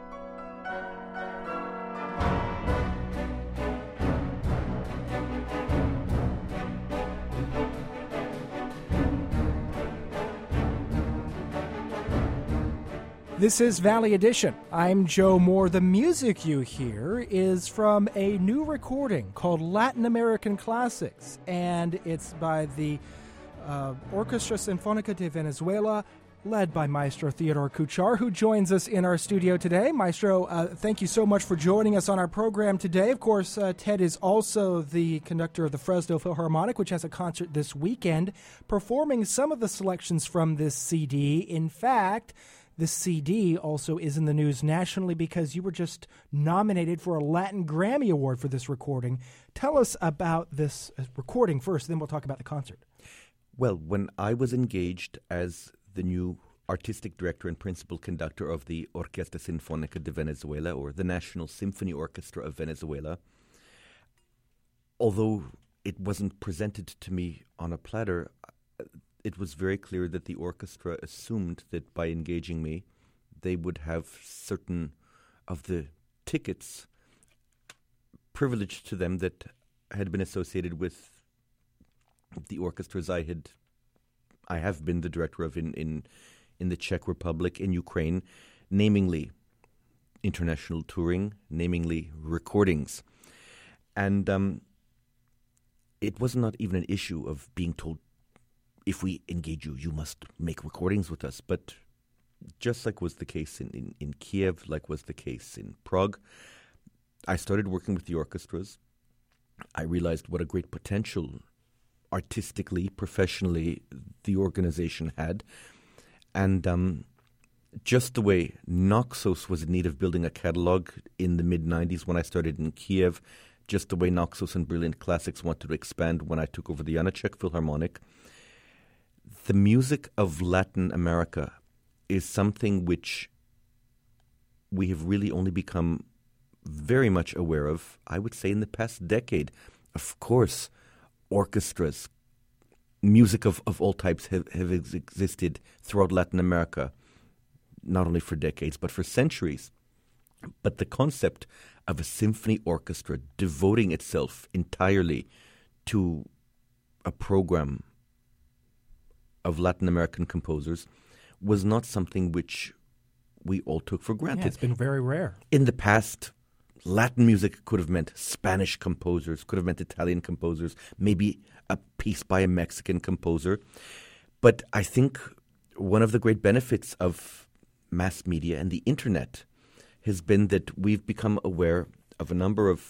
This is Valley Edition. I'm Joe Moore. The music you hear is from a new recording called Latin American Classics, and it's by the uh, Orquestra Sinfónica de Venezuela, led by Maestro Theodore Kuchar, who joins us in our studio today. Maestro, uh, thank you so much for joining us on our program today. Of course, uh, Ted is also the conductor of the Fresno Philharmonic, which has a concert this weekend, performing some of the selections from this C D. In fact, this C D also is in the news nationally because you were just nominated for a Latin Grammy Award for this recording. Tell us about this recording first, then we'll talk about the concert. Well, when I was engaged as the new artistic director and principal conductor of the Orquesta Sinfónica de Venezuela, or the National Symphony Orchestra of Venezuela, although it wasn't presented to me on a platter, it was very clear that the orchestra assumed that by engaging me, they would have certain of the tickets privileged to them that had been associated with the orchestras I had, I have been the director of in, in, in the Czech Republic, in Ukraine, namely international touring, namely recordings. And um, it was not even an issue of being told, if we engage you, you must make recordings with us. But just like was the case in, in, in Kiev, like was the case in Prague, I started working with the orchestras. I realized what a great potential artistically, professionally, the organization had. And um, just the way Naxos was in need of building a catalog in the mid nineties when I started in Kiev, just the way Naxos and Brilliant Classics wanted to expand when I took over the Janáček Philharmonic, the music of Latin America is something which we have really only become very much aware of, I would say, in the past decade. Of course, orchestras, music of, of all types have, have ex- existed throughout Latin America, not only for decades, but for centuries. But the concept of a symphony orchestra devoting itself entirely to a program of Latin American composers was not something which we all took for granted. Yeah, it's been very rare. In the past, Latin music could have meant Spanish composers, could have meant Italian composers, maybe a piece by a Mexican composer. But I think one of the great benefits of mass media and the internet has been that we've become aware of a number of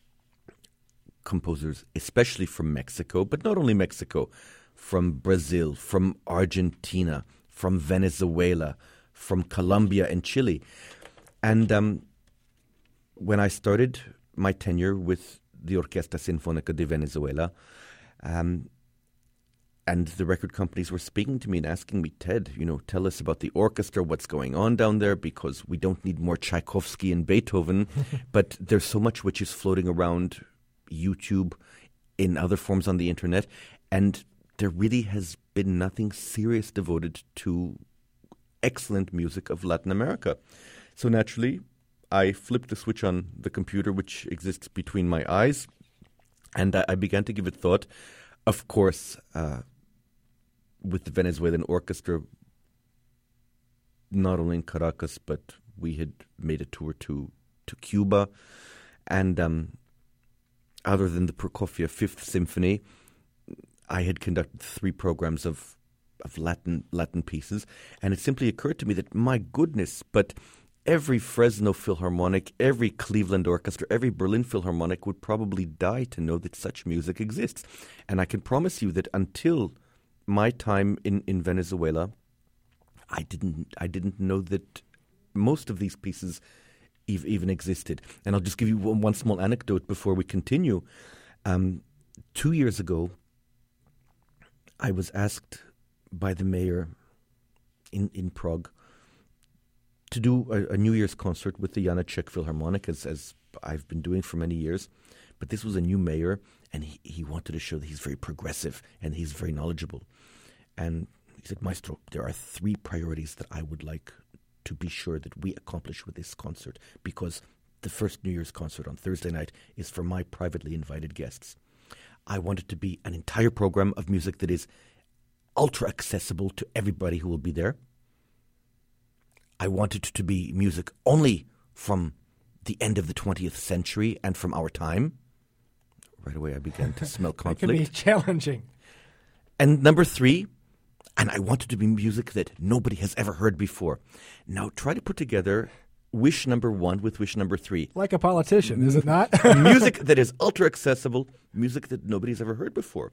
composers, especially from Mexico, but not only Mexico, from Brazil, from Argentina, from Venezuela, from Colombia and Chile. And um, when I started my tenure with the Orquesta Sinfónica de Venezuela, um, and the record companies were speaking to me and asking me, Ted, you know, tell us about the orchestra, what's going on down there, because we don't need more Tchaikovsky and Beethoven, but there's so much which is floating around YouTube, in other forms on the internet, and there really has been nothing serious devoted to excellent music of Latin America. So naturally, I flipped the switch on the computer, which exists between my eyes, and I, I began to give it thought. Of course, uh, with the Venezuelan orchestra, not only in Caracas, but we had made a tour to, to Cuba. And um, other than the Prokofiev Fifth Symphony, I had conducted three programs of of Latin Latin pieces. And it simply occurred to me that, my goodness, but every Fresno Philharmonic, every Cleveland Orchestra, every Berlin Philharmonic would probably die to know that such music exists. And I can promise you that until my time in, in Venezuela, I didn't I didn't know that most of these pieces ev- even existed. And I'll just give you one, one small anecdote before we continue. Um, two years ago, I was asked by the mayor in, in Prague to do a, a New Year's concert with the Janacek Philharmonic, as, as I've been doing for many years. But this was a new mayor, and he, he wanted to show that he's very progressive and he's very knowledgeable. And he said, Maestro, there are three priorities that I would like to be sure that we accomplish with this concert, because the first New Year's concert on Thursday night is for my privately invited guests. I want it to be an entire program of music that is ultra accessible to everybody who will be there. I want it to be music only from the end of the twentieth century and from our time. Right away I began to smell conflict. It could be challenging. And number three, and I want it to be music that nobody has ever heard before. Now try to put together wish number one with wish number three. Like a politician, is it not? Music that is ultra accessible, music that nobody's ever heard before.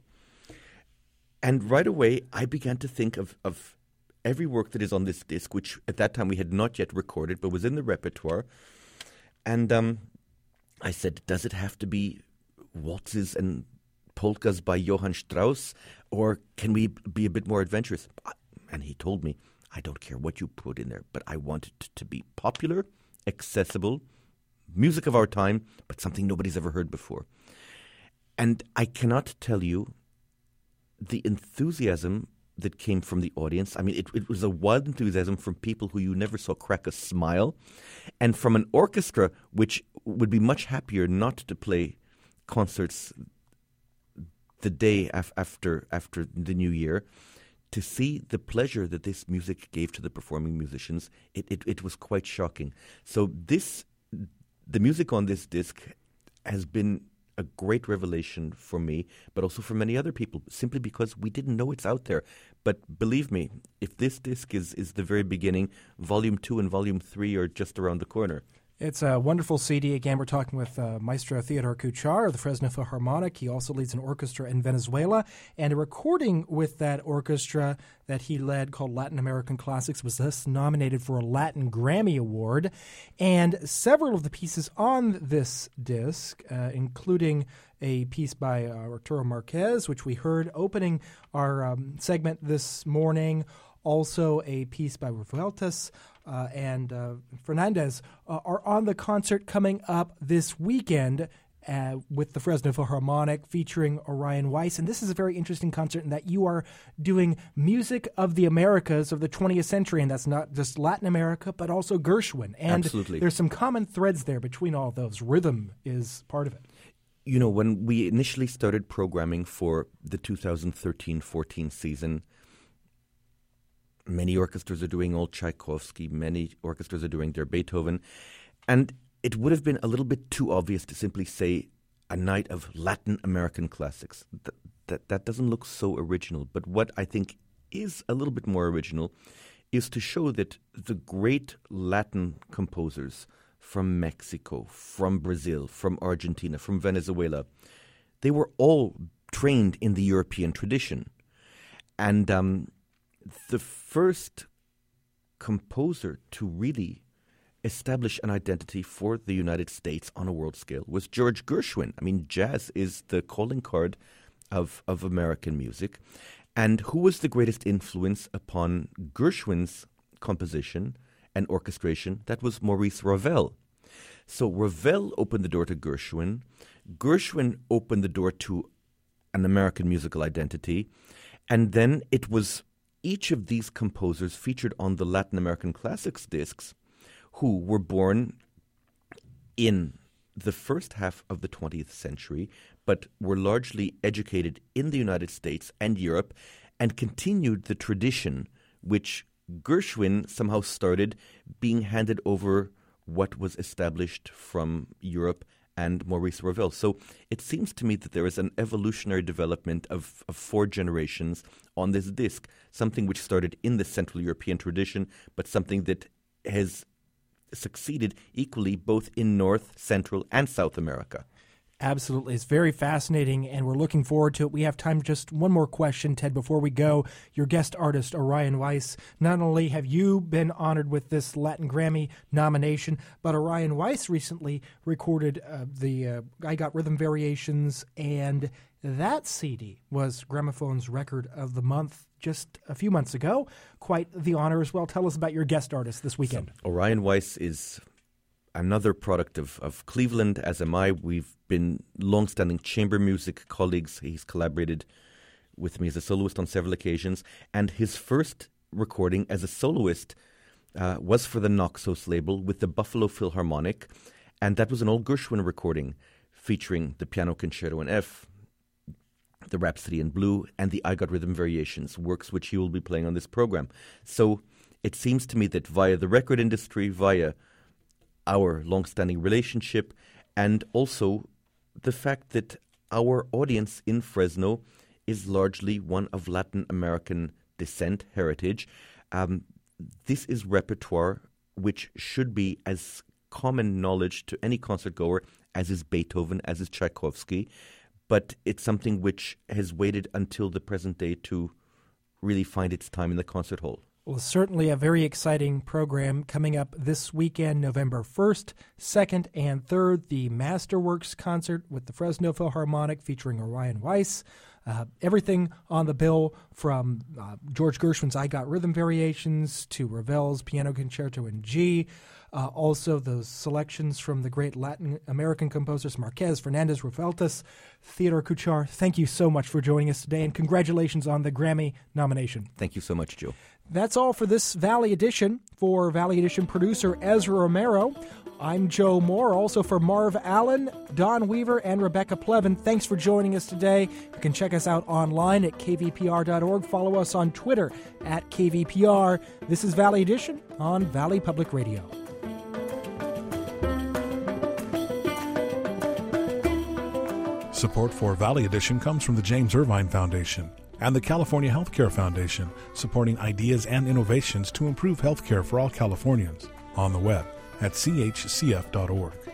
And right away, I began to think of, of every work that is on this disc, which at that time we had not yet recorded, but was in the repertoire. And um, I said, does it have to be waltzes and polkas by Johann Strauss, or can we be a bit more adventurous? And he told me, I don't care what you put in there, but I want it to be popular, accessible, music of our time, but something nobody's ever heard before. And I cannot tell you the enthusiasm that came from the audience. I mean, it, it was a wild enthusiasm from people who you never saw crack a smile, and from an orchestra which would be much happier not to play concerts the day af- after after the New Year. To see the pleasure that this music gave to the performing musicians, it, it, it was quite shocking. So this, the music on this disc has been a great revelation for me, but also for many other people, simply because we didn't know it's out there. But believe me, if this disc is, is the very beginning, Volume two and Volume three are just around the corner. It's a wonderful C D. Again, we're talking with uh, Maestro Theodore Kuchar of the Fresno Philharmonic. He also leads an orchestra in Venezuela. And a recording with that orchestra that he led called Latin American Classics was thus nominated for a Latin Grammy Award. And several of the pieces on this disc, uh, including a piece by uh, Arturo Marquez, which we heard opening our um, segment this morning, also a piece by Revueltas, Uh, and uh, Fernandez uh, are on the concert coming up this weekend uh, with the Fresno Philharmonic featuring Orion Weiss. And this is a very interesting concert in that you are doing music of the Americas of the twentieth century, and that's not just Latin America, but also Gershwin. And Absolutely. There's some common threads there between all those. Rhythm is part of it. You know, when we initially started programming for the two thousand thirteen fourteen season, many orchestras are doing old Tchaikovsky, many orchestras are doing their Beethoven, and it would have been a little bit too obvious to simply say a night of Latin American classics. That, that, that doesn't look so original, but what I think is a little bit more original is to show that the great Latin composers from Mexico, from Brazil, from Argentina, from Venezuela, they were all trained in the European tradition. And um, the first composer to really establish an identity for the United States on a world scale was George Gershwin. I mean, jazz is the calling card of, of American music. And who was the greatest influence upon Gershwin's composition and orchestration? That was Maurice Ravel. So Ravel opened the door to Gershwin. Gershwin opened the door to an American musical identity. And then it was each of these composers featured on the Latin American Classics discs who were born in the first half of the twentieth century, but were largely educated in the United States and Europe, and continued the tradition which Gershwin somehow started, being handed over what was established from Europe and Maurice Ravel. So it seems to me that there is an evolutionary development of, of four generations on this disc, something which started in the Central European tradition, but something that has succeeded equally both in North, Central, and South America. Absolutely. It's very fascinating, and we're looking forward to it. We have time for just one more question, Ted, before we go. Your guest artist, Orion Weiss, not only have you been honored with this Latin Grammy nomination, but Orion Weiss recently recorded uh, the uh, I Got Rhythm Variations, and that C D was Gramophone's Record of the Month just a few months ago. Quite the honor as well. Tell us about your guest artist this weekend. So, Orion Weiss is another product of, of Cleveland, as am I. We've been long-standing chamber music colleagues. He's collaborated with me as a soloist on several occasions. And his first recording as a soloist uh, was for the Naxos label with the Buffalo Philharmonic. And that was an old Gershwin recording featuring the Piano Concerto in F, the Rhapsody in Blue, and the I Got Rhythm Variations, works which he will be playing on this program. So it seems to me that via the record industry, via our long-standing relationship, and also the fact that our audience in Fresno is largely one of Latin American descent, heritage, um, this is repertoire which should be as common knowledge to any concert goer as is Beethoven, as is Tchaikovsky, but it's something which has waited until the present day to really find its time in the concert hall. Well, certainly a very exciting program coming up this weekend, November first, second, and third, the Masterworks concert with the Fresno Philharmonic featuring Orion Weiss. Uh, everything on the bill from uh, George Gershwin's I Got Rhythm Variations to Ravel's Piano Concerto in G. Uh, also, those selections from the great Latin American composers Marquez, Fernandez, Rufeltas, Theodore Kuchar. Thank you so much for joining us today, and congratulations on the Grammy nomination. Thank you so much, Joe. That's all for this Valley Edition. For Valley Edition producer Ezra Romero, I'm Joe Moore. Also for Marv Allen, Don Weaver, and Rebecca Plevin, thanks for joining us today. You can check us out online at k v p r dot org. Follow us on Twitter at K V P R. This is Valley Edition on Valley Public Radio. Support for Valley Edition comes from the James Irvine Foundation and the California Healthcare Foundation, supporting ideas and innovations to improve healthcare for all Californians. On the web at c h c f dot org.